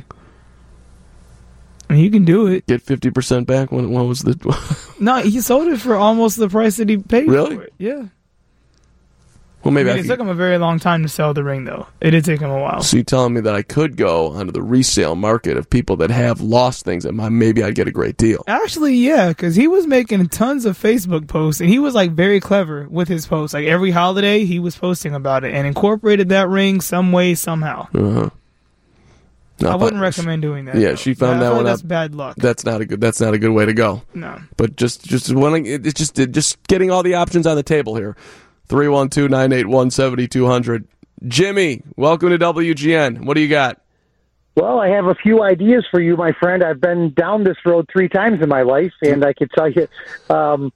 I mean, you can do it.
Get 50% back. When was the?
No, he sold it for almost the price that he paid for it. Yeah.
Well, maybe
it took him a very long time to sell the ring, though. It did take him a while.
So you're telling me that I could go onto the resale market of people that have lost things, and maybe I'd get a great deal.
Actually, yeah, because he was making tons of Facebook posts, and he was like very clever with his posts. Like every holiday, he was posting about it and incorporated that ring some way, somehow.
Uh-huh. No,
I wouldn't recommend doing that.
Yeah,
though.
she found that one out.
That's bad luck.
That's not a good way to go.
No.
But just getting all the options on the table here. 312-981-7200. Jimmy, welcome to WGN. What do you got?
Well, I have a few ideas for you, my friend. I've been down this road 3 times in my life, and I can tell you, to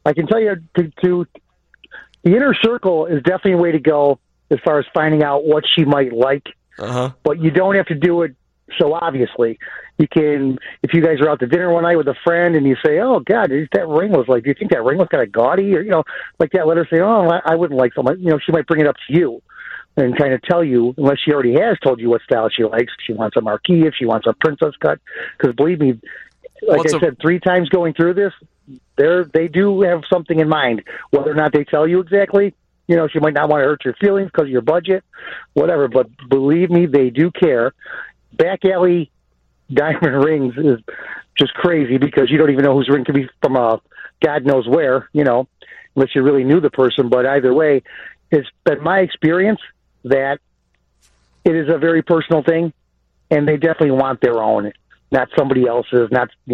the inner circle is definitely a way to go as far as finding out what she might like.
Uh-huh.
But you don't have to do it so obviously. You can, if you guys are out to dinner one night with a friend and you say, "Oh God, that ring was like, do you think that ring was kind of gaudy?" Or like that. Let her say, "Oh, I wouldn't like something." She might bring it up to you and kind of tell you, unless she already has told you what style she likes. If she wants a marquee, if she wants a princess cut. Because believe me, like I said, 3 times going through this, they do have something in mind. Whether or not they tell you exactly. She might not want to hurt your feelings because of your budget, whatever. But believe me, they do care. Back alley diamond rings is just crazy because you don't even know whose ring could be from God knows where, unless you really knew the person. But either way, it's been my experience that it is a very personal thing, and they definitely want their own, not somebody else's. Not I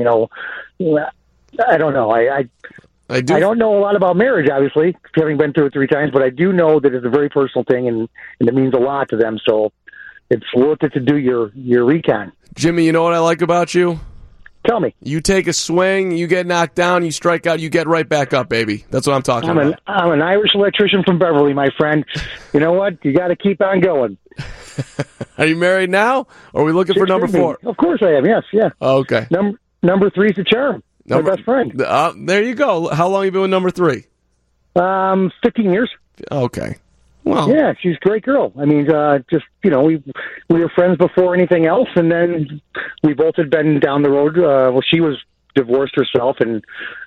don't know. I don't know a lot about marriage, obviously, having been through it 3 times, but I do know that it's a very personal thing, and it means a lot to them. So it's worth it to do your recon.
Jimmy, you know what I like about you?
Tell me.
You take a swing, you get knocked down, you strike out, you get right back up, baby. That's what I'm talking about.
I'm an Irish electrician from Beverly, my friend. You know what? You got to keep on going.
Are you married now, or are we looking for number 4?
Of course I am, yes, yeah.
Oh, okay.
Number 3's the charm. My best friend.
There you go. How long have you been with number 3?
15 years.
Okay. Well,
yeah, she's a great girl. I mean, we were friends before anything else, and then we both had been down the road. She was divorced herself, and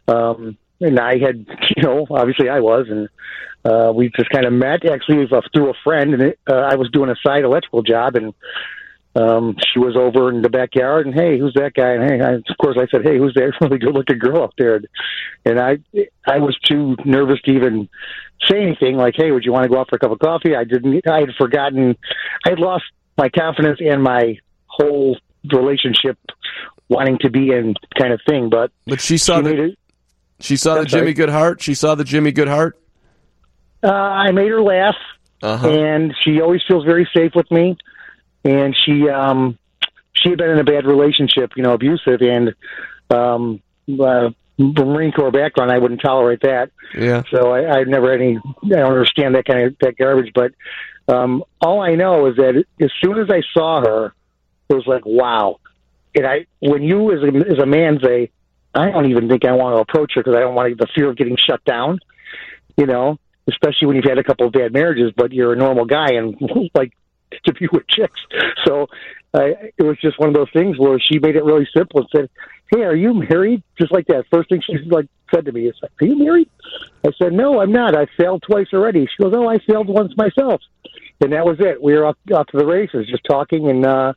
I had, obviously I was, and we just kind of met. Actually, it was through a friend, and I was doing a side electrical job, and she was over in the backyard, and hey, who's that guy? And hey, of course I said, hey, who's that really good-looking girl out there? And I was too nervous to even say anything. Like, hey, would you want to go out for a cup of coffee? I didn't. I had forgotten. I had lost my confidence and my whole relationship wanting to be in kind of thing. But
she saw the Jimmy Goodheart. She saw the Jimmy Goodheart.
I made her laugh, and she always feels very safe with me. And she had been in a bad relationship, abusive, and Marine Corps background, I wouldn't tolerate that.
Yeah.
So I never had any. I don't understand that kind of that garbage. But All I know is that as soon as I saw her, it was like, wow. And when you as a man say, I don't even think I want to approach her because I don't want the fear of getting shut down, especially when you've had a couple of bad marriages, but you're a normal guy and like to be with chicks. So it was just one of those things where she made it really simple and said, hey, are you married? Just like that. First thing she said to me is, are you married? I said, no, I'm not. I failed twice already. She goes, oh, I failed once myself. And that was it. We were off to the races, just talking. And, I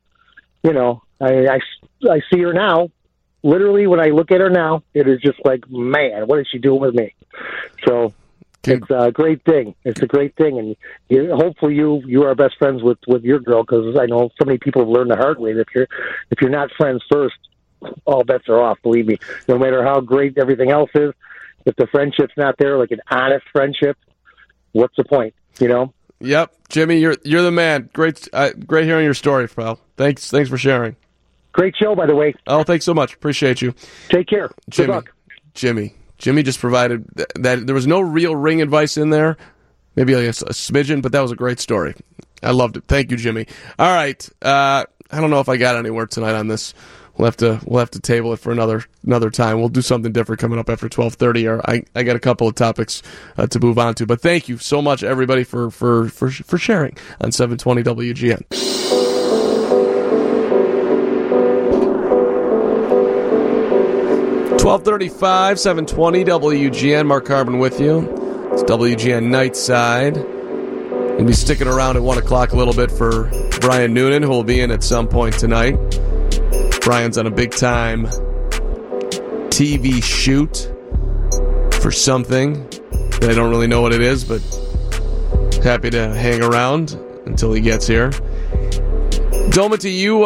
see her now. Literally, when I look at her now, it is just like, man, what is she doing with me? So it's a great thing. It's a great thing. And hopefully you are best friends with your girl, because I know so many people have learned the hard way that if you're not friends first, all bets are off, believe me. No matter how great everything else is, if the friendship's not there, like an honest friendship, what's the point,
Yep. Jimmy, you're the man. Great hearing your story, pal. Thanks for sharing.
Great show, by the way.
Oh, thanks so much. Appreciate you.
Take care.
Jimmy.
Good luck.
Jimmy just provided that there was no real ring advice in there. Maybe like a smidgen, but that was a great story. I loved it. Thank you, Jimmy. All right. I don't know if I got anywhere tonight on this. We'll have to table it for another time. We'll do something different coming up after 12:30. Or I got a couple of topics to move on to. But thank you so much, everybody, for sharing on 720 WGN. $12:35, 720 WGN. Mark Carbon with you. It's WGN Nightside. We'll be sticking around at 1 o'clock a little bit for Brian Noonan, who will be in at some point tonight. Brian's on a big-time TV shoot for something that I don't really know what it is, but happy to hang around until he gets here. Domity, you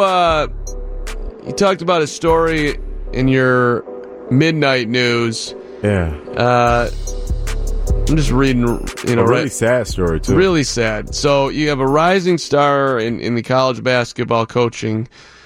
talked about a story in your midnight news.
Yeah.
I'm just reading,
a really sad story, too.
Really sad. So you have a rising star in the college basketball coaching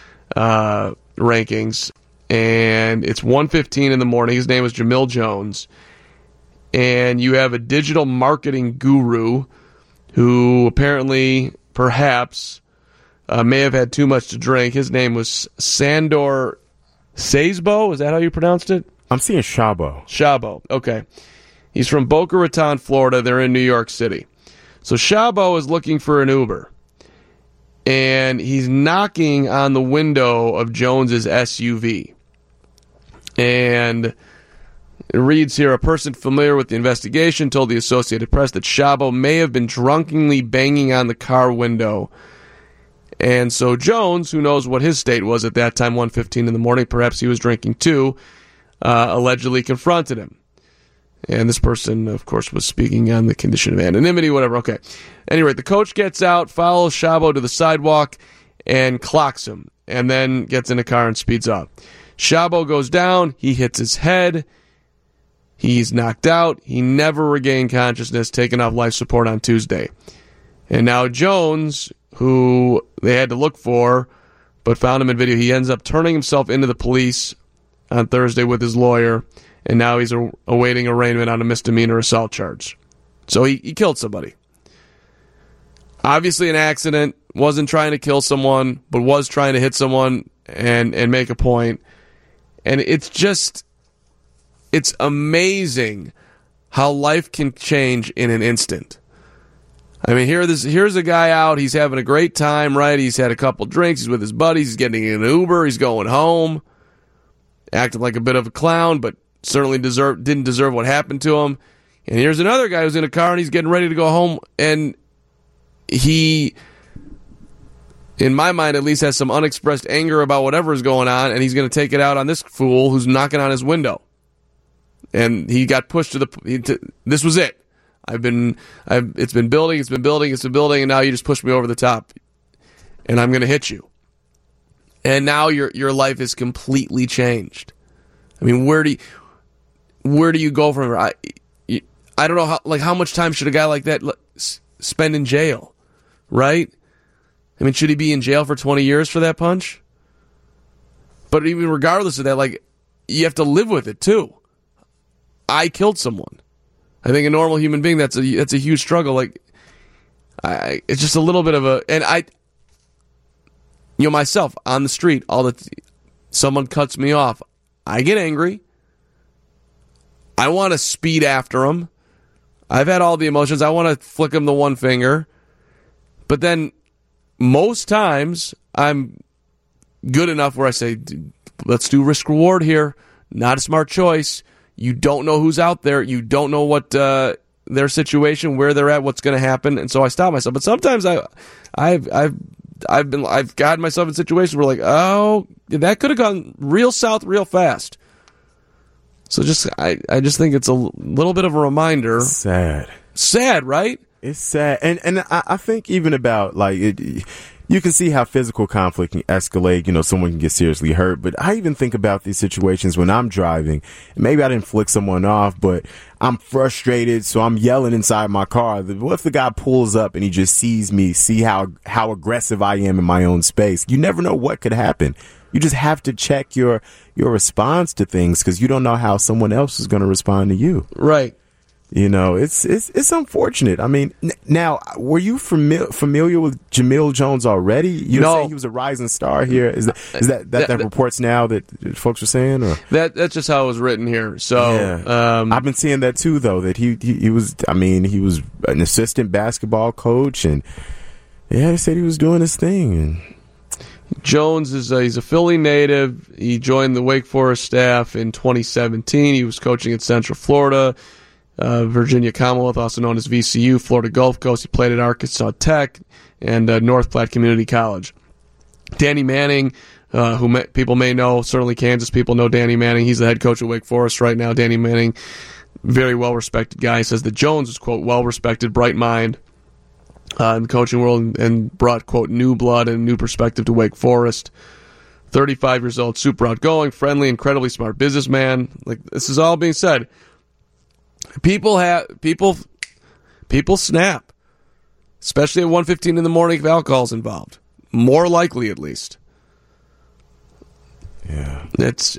rankings, and it's 1:15 in the morning. His name is Jamil Jones, and you have a digital marketing guru who apparently, perhaps, may have had too much to drink. His name was Sandor Szabo. Is that how you pronounced it?
I'm seeing Szabo.
Szabo. Okay. He's from Boca Raton, Florida. They're in New York City. So Szabo is looking for an Uber. And he's knocking on the window of Jones's SUV. And it reads here, a person familiar with the investigation told the Associated Press that Szabo may have been drunkenly banging on the car window. And so Jones, who knows what his state was at that time, 1:15 in the morning, perhaps he was drinking too, allegedly confronted him. And this person, of course, was speaking on the condition of anonymity, whatever. Okay. Anyway, the coach gets out, follows Szabo to the sidewalk, and clocks him, and then gets in a car and speeds up. Szabo goes down. He hits his head. He's knocked out. He never regained consciousness, taken off life support on Tuesday. And now Jones, who they had to look for, but found him in video, he ends up turning himself into the police on Thursday with his lawyer, and now he's awaiting arraignment on a misdemeanor assault charge. So he killed somebody. Obviously an accident, wasn't trying to kill someone, but was trying to hit someone and make a point. And it's amazing how life can change in an instant. I mean, here's a guy out, he's having a great time, right? He's had a couple drinks, he's with his buddies, he's getting in an Uber, he's going home, acting like a bit of a clown, but certainly didn't deserve what happened to him. And here's another guy who's in a car and he's getting ready to go home, and he, in my mind at least, has some unexpressed anger about whatever is going on, and he's going to take it out on this fool who's knocking on his window. And he got pushed this was it. It's been building, and now you just pushed me over the top, and I'm going to hit you. And now your life is completely changed. I mean, where do you go from here? I don't know how much time should a guy like that spend in jail, right? I mean, should he be in jail for 20 years for that punch? But even regardless of that, you have to live with it too. I killed someone. I think a normal human being, that's a huge struggle. it's just a little bit of a, and myself on the street, someone cuts me off, I get angry. I want to speed after them. I've had all the emotions. I want to flick them the one finger. But then most times I'm good enough where I say, let's do risk reward here. Not a smart choice. You don't know who's out there. You don't know what their situation, where they're at, what's going to happen, and so I stop myself. But sometimes I've gotten myself in situations where oh, that could have gone real south real fast. So I just think it's a little bit of a reminder. Sad, right?
It's sad, and I think even about you can see how physical conflict can escalate. Someone can get seriously hurt. But I even think about these situations when I'm driving. Maybe I didn't flick someone off, but I'm frustrated, so I'm yelling inside my car. What if the guy pulls up and he just sees me, see how aggressive I am in my own space? You never know what could happen. You just have to check your response to things because you don't know how someone else is going to respond to you.
Right.
It's unfortunate. I mean, now, were you familiar with Jamil Jones already? You were saying he was a rising star here. Is that reports now that folks are saying? Or?
That's just how it was written here. So
yeah. I've been seeing that too, though. That he was. I mean, he was an assistant basketball coach, and they said he was doing his thing. And
Jones he's a Philly native. He joined the Wake Forest staff in 2017. He was coaching at Central Florida. Virginia Commonwealth, also known as VCU, Florida Gulf Coast. He played at Arkansas Tech and North Platte Community College. Danny Manning, who people may know, certainly Kansas people know Danny Manning. He's the head coach of Wake Forest right now. Danny Manning, very well-respected guy. He says that Jones is, quote, well-respected, bright mind in the coaching world and brought, quote, new blood and new perspective to Wake Forest. 35 years old, super outgoing, friendly, incredibly smart businessman. This is all being said. People snap, especially at 1:15 in the morning if alcohol's involved. More likely, at least.
Yeah.
That's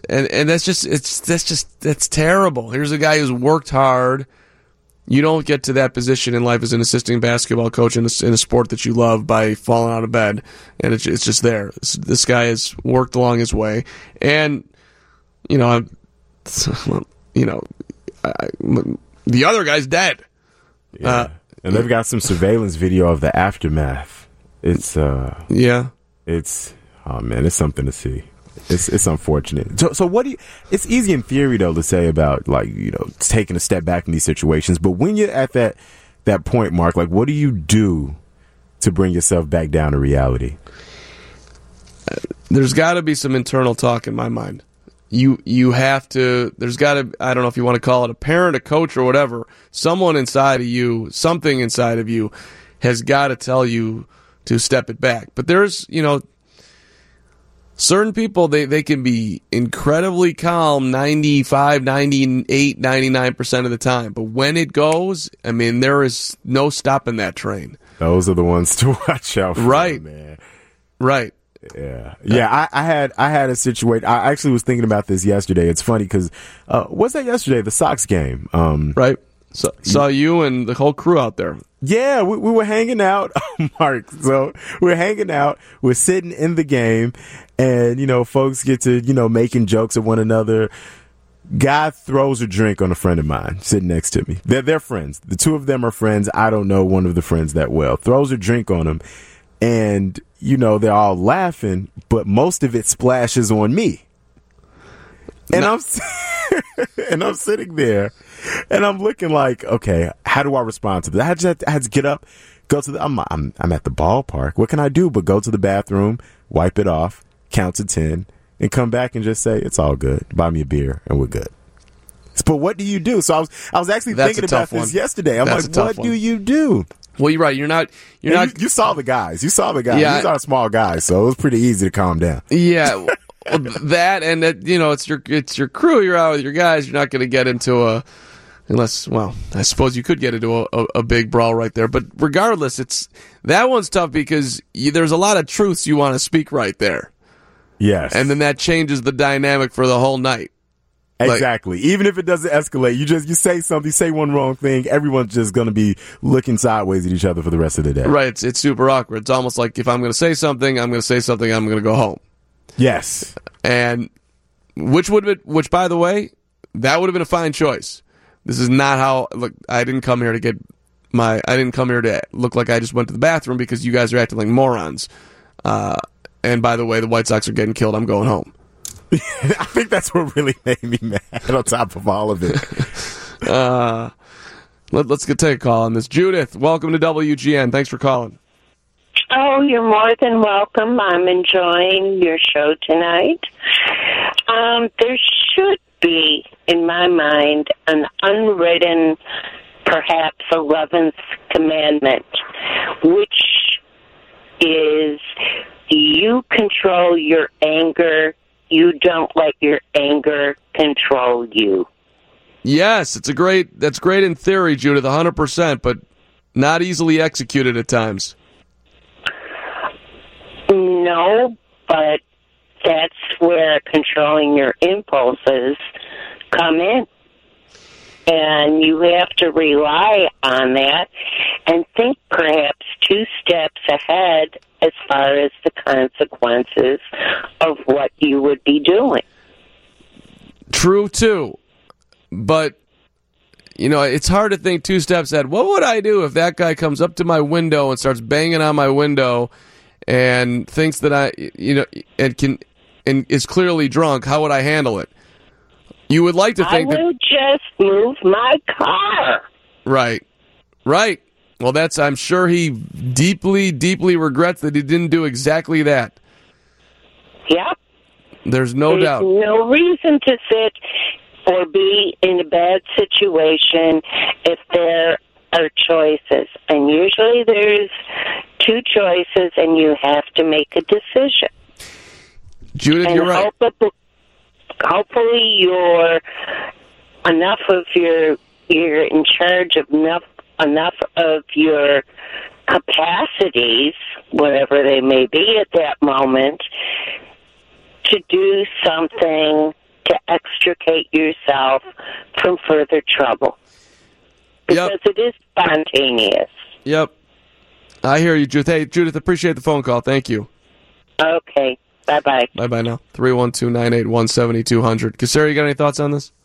terrible. Here's a guy who's worked hard. You don't get to that position in life as an assistant basketball coach in a sport that you love by falling out of bed, and it's just there. This guy has worked along his way, and the other guy's dead.
Yeah. And they've got some surveillance video of the aftermath. It's it's something to see. It's unfortunate. So what do you, it's easy in theory though to say about taking a step back in these situations, but when you're at that point, Mark, what do you do to bring yourself back down to reality?
There's got to be some internal talk in my mind. You have to, there's got to, I don't know if you want to call it a parent, a coach, or whatever, someone inside of you, something inside of you has got to tell you to step it back. But there's, certain people, they can be incredibly calm 95, 98, 99% of the time. But when it goes, I mean, there is no stopping that train.
Those are the ones to watch out for,
right,
man.
Right.
Yeah. I had a situation. I actually was thinking about this yesterday. It's funny because what's that yesterday? The Sox game.
Right. So, saw you and the whole crew out there.
Yeah, we were hanging out, Mark. So we're hanging out. We're sitting in the game, and folks get to making jokes at one another. Guy throws a drink on a friend of mine sitting next to me. They're friends. The two of them are friends. I don't know one of the friends that well. Throws a drink on him, and they're all laughing, but most of it splashes on me. And I'm sitting there, and I'm looking like, okay, how do I respond to that? I had to get up, go to the. I'm at the ballpark. What can I do but go to the bathroom, wipe it off, count to 10, and come back and just say it's all good. Buy me a beer, and we're good. But what do you do? So I was actually thinking about this yesterday. I'm like, what do you do?
Well, you're right. You're not.
You saw the guys. Yeah, these are small guys, so it was pretty easy to calm down.
Yeah, that and that. It's your crew. You're out with your guys. You're not going to get into unless. Well, I suppose you could get into a big brawl right there. But regardless, that one's tough because there's a lot of truths you want to speak right there.
Yes,
and then that changes the dynamic for the whole night.
Exactly. Even if it doesn't escalate, you say something, say one wrong thing, everyone's just going to be looking sideways at each other for the rest of the day.
Right. It's super awkward. It's almost like if I'm going to say something, I'm going to go home. Yes. And which, by the way, that would have been a fine choice. This is not how, look, I didn't come here to look like I just went to the bathroom because you guys are acting like morons. And by the way, the White Sox are getting killed. I'm going home.
I think that's what really made me mad on top of all of it.
Let's take a call on this. Judith, welcome to WGN. Thanks for calling.
Oh, you're more than welcome. I'm enjoying your show tonight. There should be, in my mind, an unwritten, perhaps 11th commandment, which is you control your anger. You don't let your anger control you.
Yes, that's great in theory, Judith, 100%, but not easily executed at times.
No, but that's where controlling your impulses come in. And you have to rely on that and think perhaps 2 steps ahead as far as the consequences of what you would be doing.
True, too. But, it's hard to think 2 steps ahead. What would I do if that guy comes up to my window and starts banging on my window and thinks that and is clearly drunk? How would I handle it? You would like to think
I would just move my car.
Right. Well, I'm sure he deeply, deeply regrets that he didn't do exactly that.
Yep.
There's no doubt.
No reason to sit or be in a bad situation if there are choices. And usually there's 2 choices and you have to make a decision.
Judith,
and
you're right.
Hopefully you're in charge of enough of your capacities, whatever they may be at that moment, to do something to extricate yourself from further trouble. Because it is spontaneous.
Yep. I hear you, Judith. Hey, Judith, appreciate the phone call. Thank you.
Okay. Bye-bye.
Bye-bye now. 312-981-7200. Cassera, you got any thoughts on this?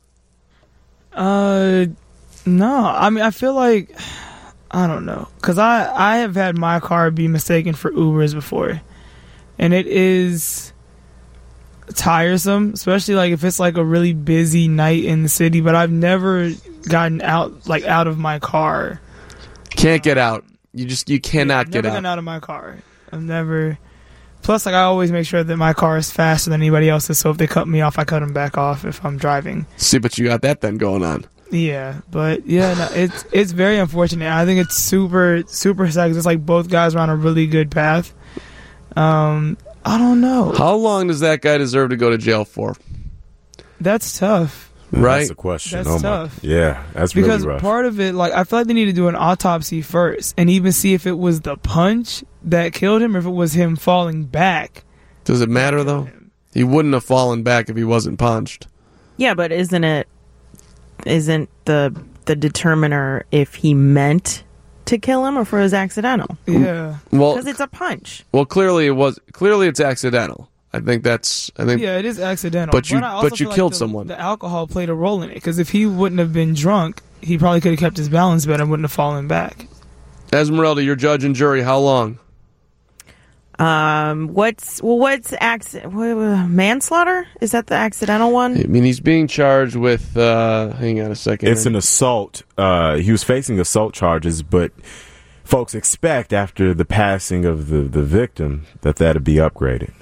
No. I mean, I feel like, I don't know. Because I have had my car be mistaken for Ubers before. And it is tiresome, especially like if it's like a really busy night in the city. But I've never gotten out of my car.
Can't get out. You cannot get out.
Never gotten out of my car. I've never... Plus, I always make sure that my car is faster than anybody else's, so if they cut me off, I cut them back off if I'm driving.
See, but you got that then going on.
Yeah, but it's very unfortunate. I think it's super, super sad because it's like both guys are on a really good path. I don't know.
How long does that guy deserve to go to jail for?
That's tough.
Right?
That's a question.
That's tough.
Yeah, that's
because
really rough.
Part of it, I feel like they need to do an autopsy first and even see if it was the punch that killed him or if it was him falling back.
Does it matter, though? He wouldn't have fallen back if he wasn't punched.
Yeah, but isn't the determiner if he meant to kill him or if it was accidental?
Yeah.
Well,
because it's a punch.
Well, clearly it's accidental. I think
yeah, it is accidental.
But you killed someone.
The alcohol played a role in it because if he wouldn't have been drunk, he probably could have kept his balance better and wouldn't have fallen back.
Esmeralda, you're judge and jury. How long?
What's manslaughter? Is that the accidental one?
I mean, he's being charged with. Hang on a second.
It's an assault. He was facing assault charges, but folks expect after the passing of the victim that'd be upgraded.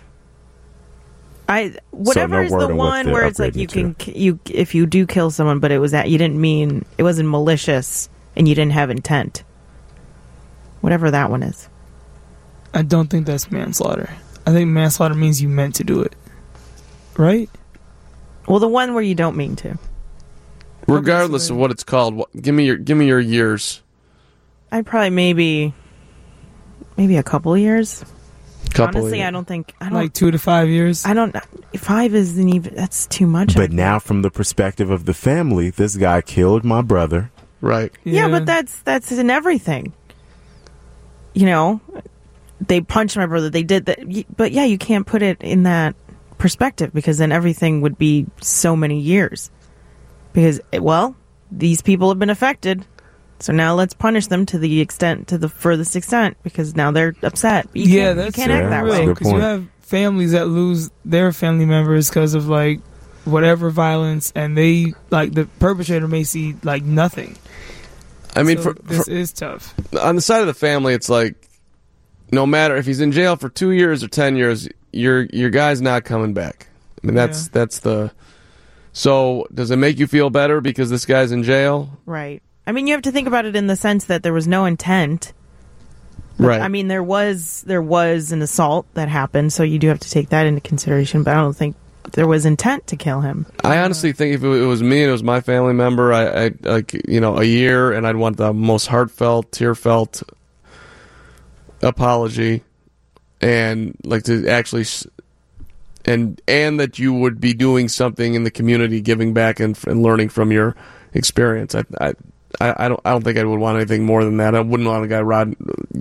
Whatever is the one where it's like if you do kill someone, but it wasn't malicious and you didn't have intent. Whatever that one is.
I don't think that's manslaughter. I think manslaughter means you meant to do it. Right?
Well, the one where you don't mean to.
Regardless of what it's called, give me your years.
I'd probably maybe a couple years. Honestly, I don't think
like 2 to 5 years.
5 isn't even. That's too much.
But now, from the perspective of the family, this guy killed my brother.
Right.
Yeah, but that's in everything. You know, they punched my brother. They did that. But yeah, you can't put it in that perspective because then everything would be so many years. Because, well, these people have been affected. So now let's punish them to the furthest extent because now they're upset. You can't act that way.
Because you have families that lose their family members because of like whatever violence, and they like the perpetrator may see like nothing.
I mean,
so this is tough.
On the side of the family, it's like no matter if he's in jail for 2 years or 10 years, your guy's not coming back. I mean, that's the. So does it make you feel better because this guy's in jail?
Right. I mean, you have to think about it in the sense that there was no intent.
Right.
I mean, there was an assault that happened, so you do have to take that into consideration. But I don't think there was intent to kill him.
I honestly think if it was me and it was my family member, I like a year, and I'd want the most heartfelt, tear-felt apology, and like to actually, and that you would be doing something in the community, giving back and learning from your experience. I don't think I would want anything more than that. I wouldn't want a guy Rod.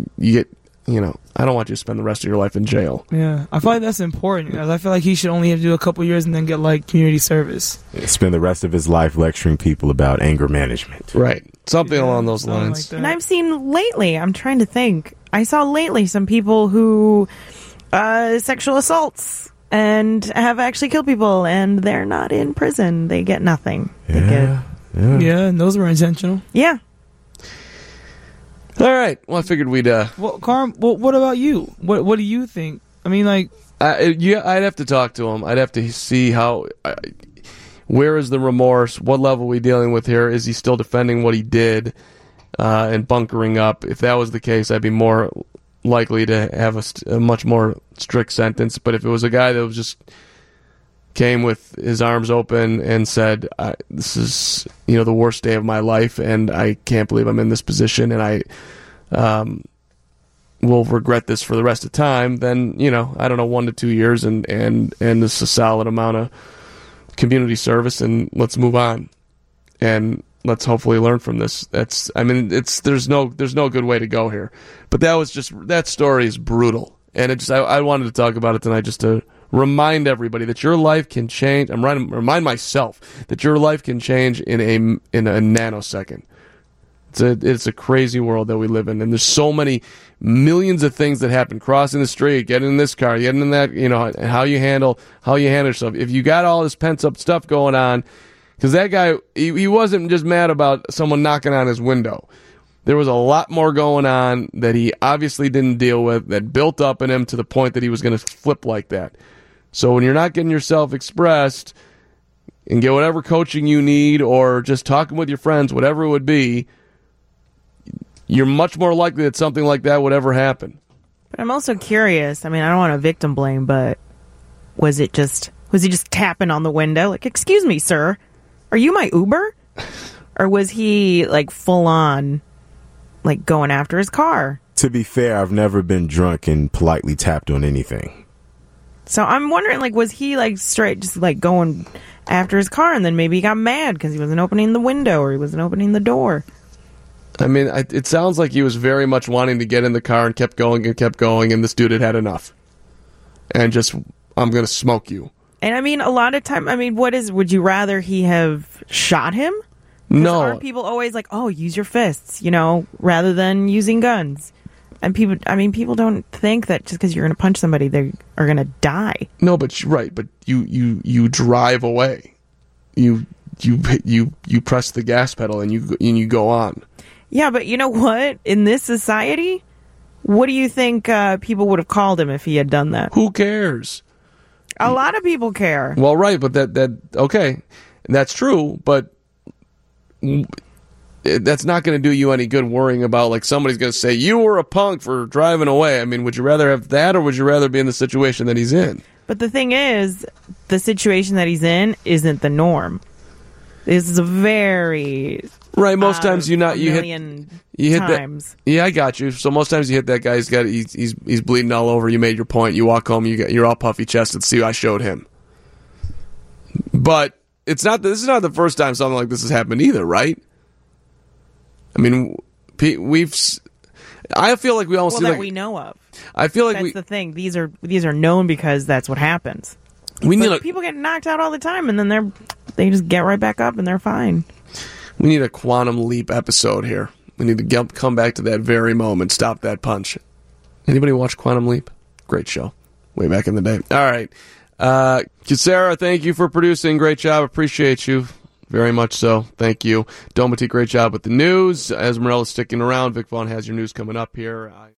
I don't want you to spend the rest of your life in jail.
Yeah, I feel like that's important. Because I feel like he should only have to do a couple years and then get like community service.
Spend the rest of his life lecturing people about anger management.
Right, something along those lines.
Like
and I've seen lately. I'm trying to think. I saw lately some people who sexual assaults and have actually killed people, and they're not in prison. They get nothing.
Yeah, and those were intentional.
Yeah.
All right. Well, I figured we'd.
Well, Carm, what about you? What do you think? I mean, like,
I'd have to talk to him. I'd have to see how. Where is the remorse? What level are we dealing with here? Is he still defending what he did and bunkering up? If that was the case, I'd be more likely to have a much more strict sentence. But if it was a guy that was just came with his arms open and said, "This is the worst day of my life, and I can't believe I'm in this position, and I will regret this for the rest of time," then I don't know, 1 to 2 years, and this is a solid amount of community service, and let's move on, and let's hopefully learn from this. There's no good way to go here, but that story is brutal, and I wanted to talk about it tonight just to remind everybody that your life can change. Remind myself that your life can change in a nanosecond. It's a crazy world that we live in, and there's so many millions of things that happen. Crossing the street, getting in this car, getting in that, how you handle yourself. If you got all this pent up stuff going on, because that guy, he wasn't just mad about someone knocking on his window. There was a lot more going on that he obviously didn't deal with that built up in him to the point that he was going to flip like that. So when you're not getting yourself expressed and get whatever coaching you need or just talking with your friends, whatever it would be, you're much more likely that something like that would ever happen.
But I'm also curious. I mean, I don't want to victim blame, but was he just tapping on the window? Like, "Excuse me, sir, are you my Uber?" Or was he like full on, like going after his car?
To be fair, I've never been drunk and politely tapped on anything.
So I'm wondering, like, was he like straight just like going after his car, and then maybe he got mad because he wasn't opening the window or he wasn't opening the door?
I mean, it sounds like he was very much wanting to get in the car and kept going, and this dude had enough. And just, "I'm going to smoke you."
And I mean, a lot of time, would you rather he have shot him?
No.
Aren't people always like, "Oh, use your fists," rather than using guns? And people don't think that just because you're going to punch somebody, they are going to die.
No, but right, but you drive away. You press the gas pedal and you go on.
Yeah, but you know what? In this society, what do you think people would have called him if he had done that?
Who cares?
A lot of people care.
Well, right, but that okay, that's true, but that's not going to do you any good worrying about, like, somebody's going to say, "You were a punk for driving away." I mean, would you rather have that, or would you rather be in the situation that he's in?
But the thing is, the situation that he's in isn't the norm. This is a very
right. Most times you hit
times.
that. Yeah, I got you. So most times you hit that guy. He's bleeding all over. You made your point. You walk home. You're all puffy chested. See, I showed him. But it's not. This is not the first time something like this has happened either, right? I mean, I feel like we almost
well,
see
that
like
we know of.
I feel like
that's the thing. These are known because that's what happens. People get knocked out all the time, and then they just get right back up and they're fine.
We need a Quantum Leap episode here. We need to come back to that very moment. Stop that punch. Anybody watch Quantum Leap? Great show. Way back in the day. All right. Sarah, thank you for producing. Great job. Appreciate you. Very much so. Thank you. Domity, great job with the news. Esmeralda's sticking around. Vic Vaughn has your news coming up here.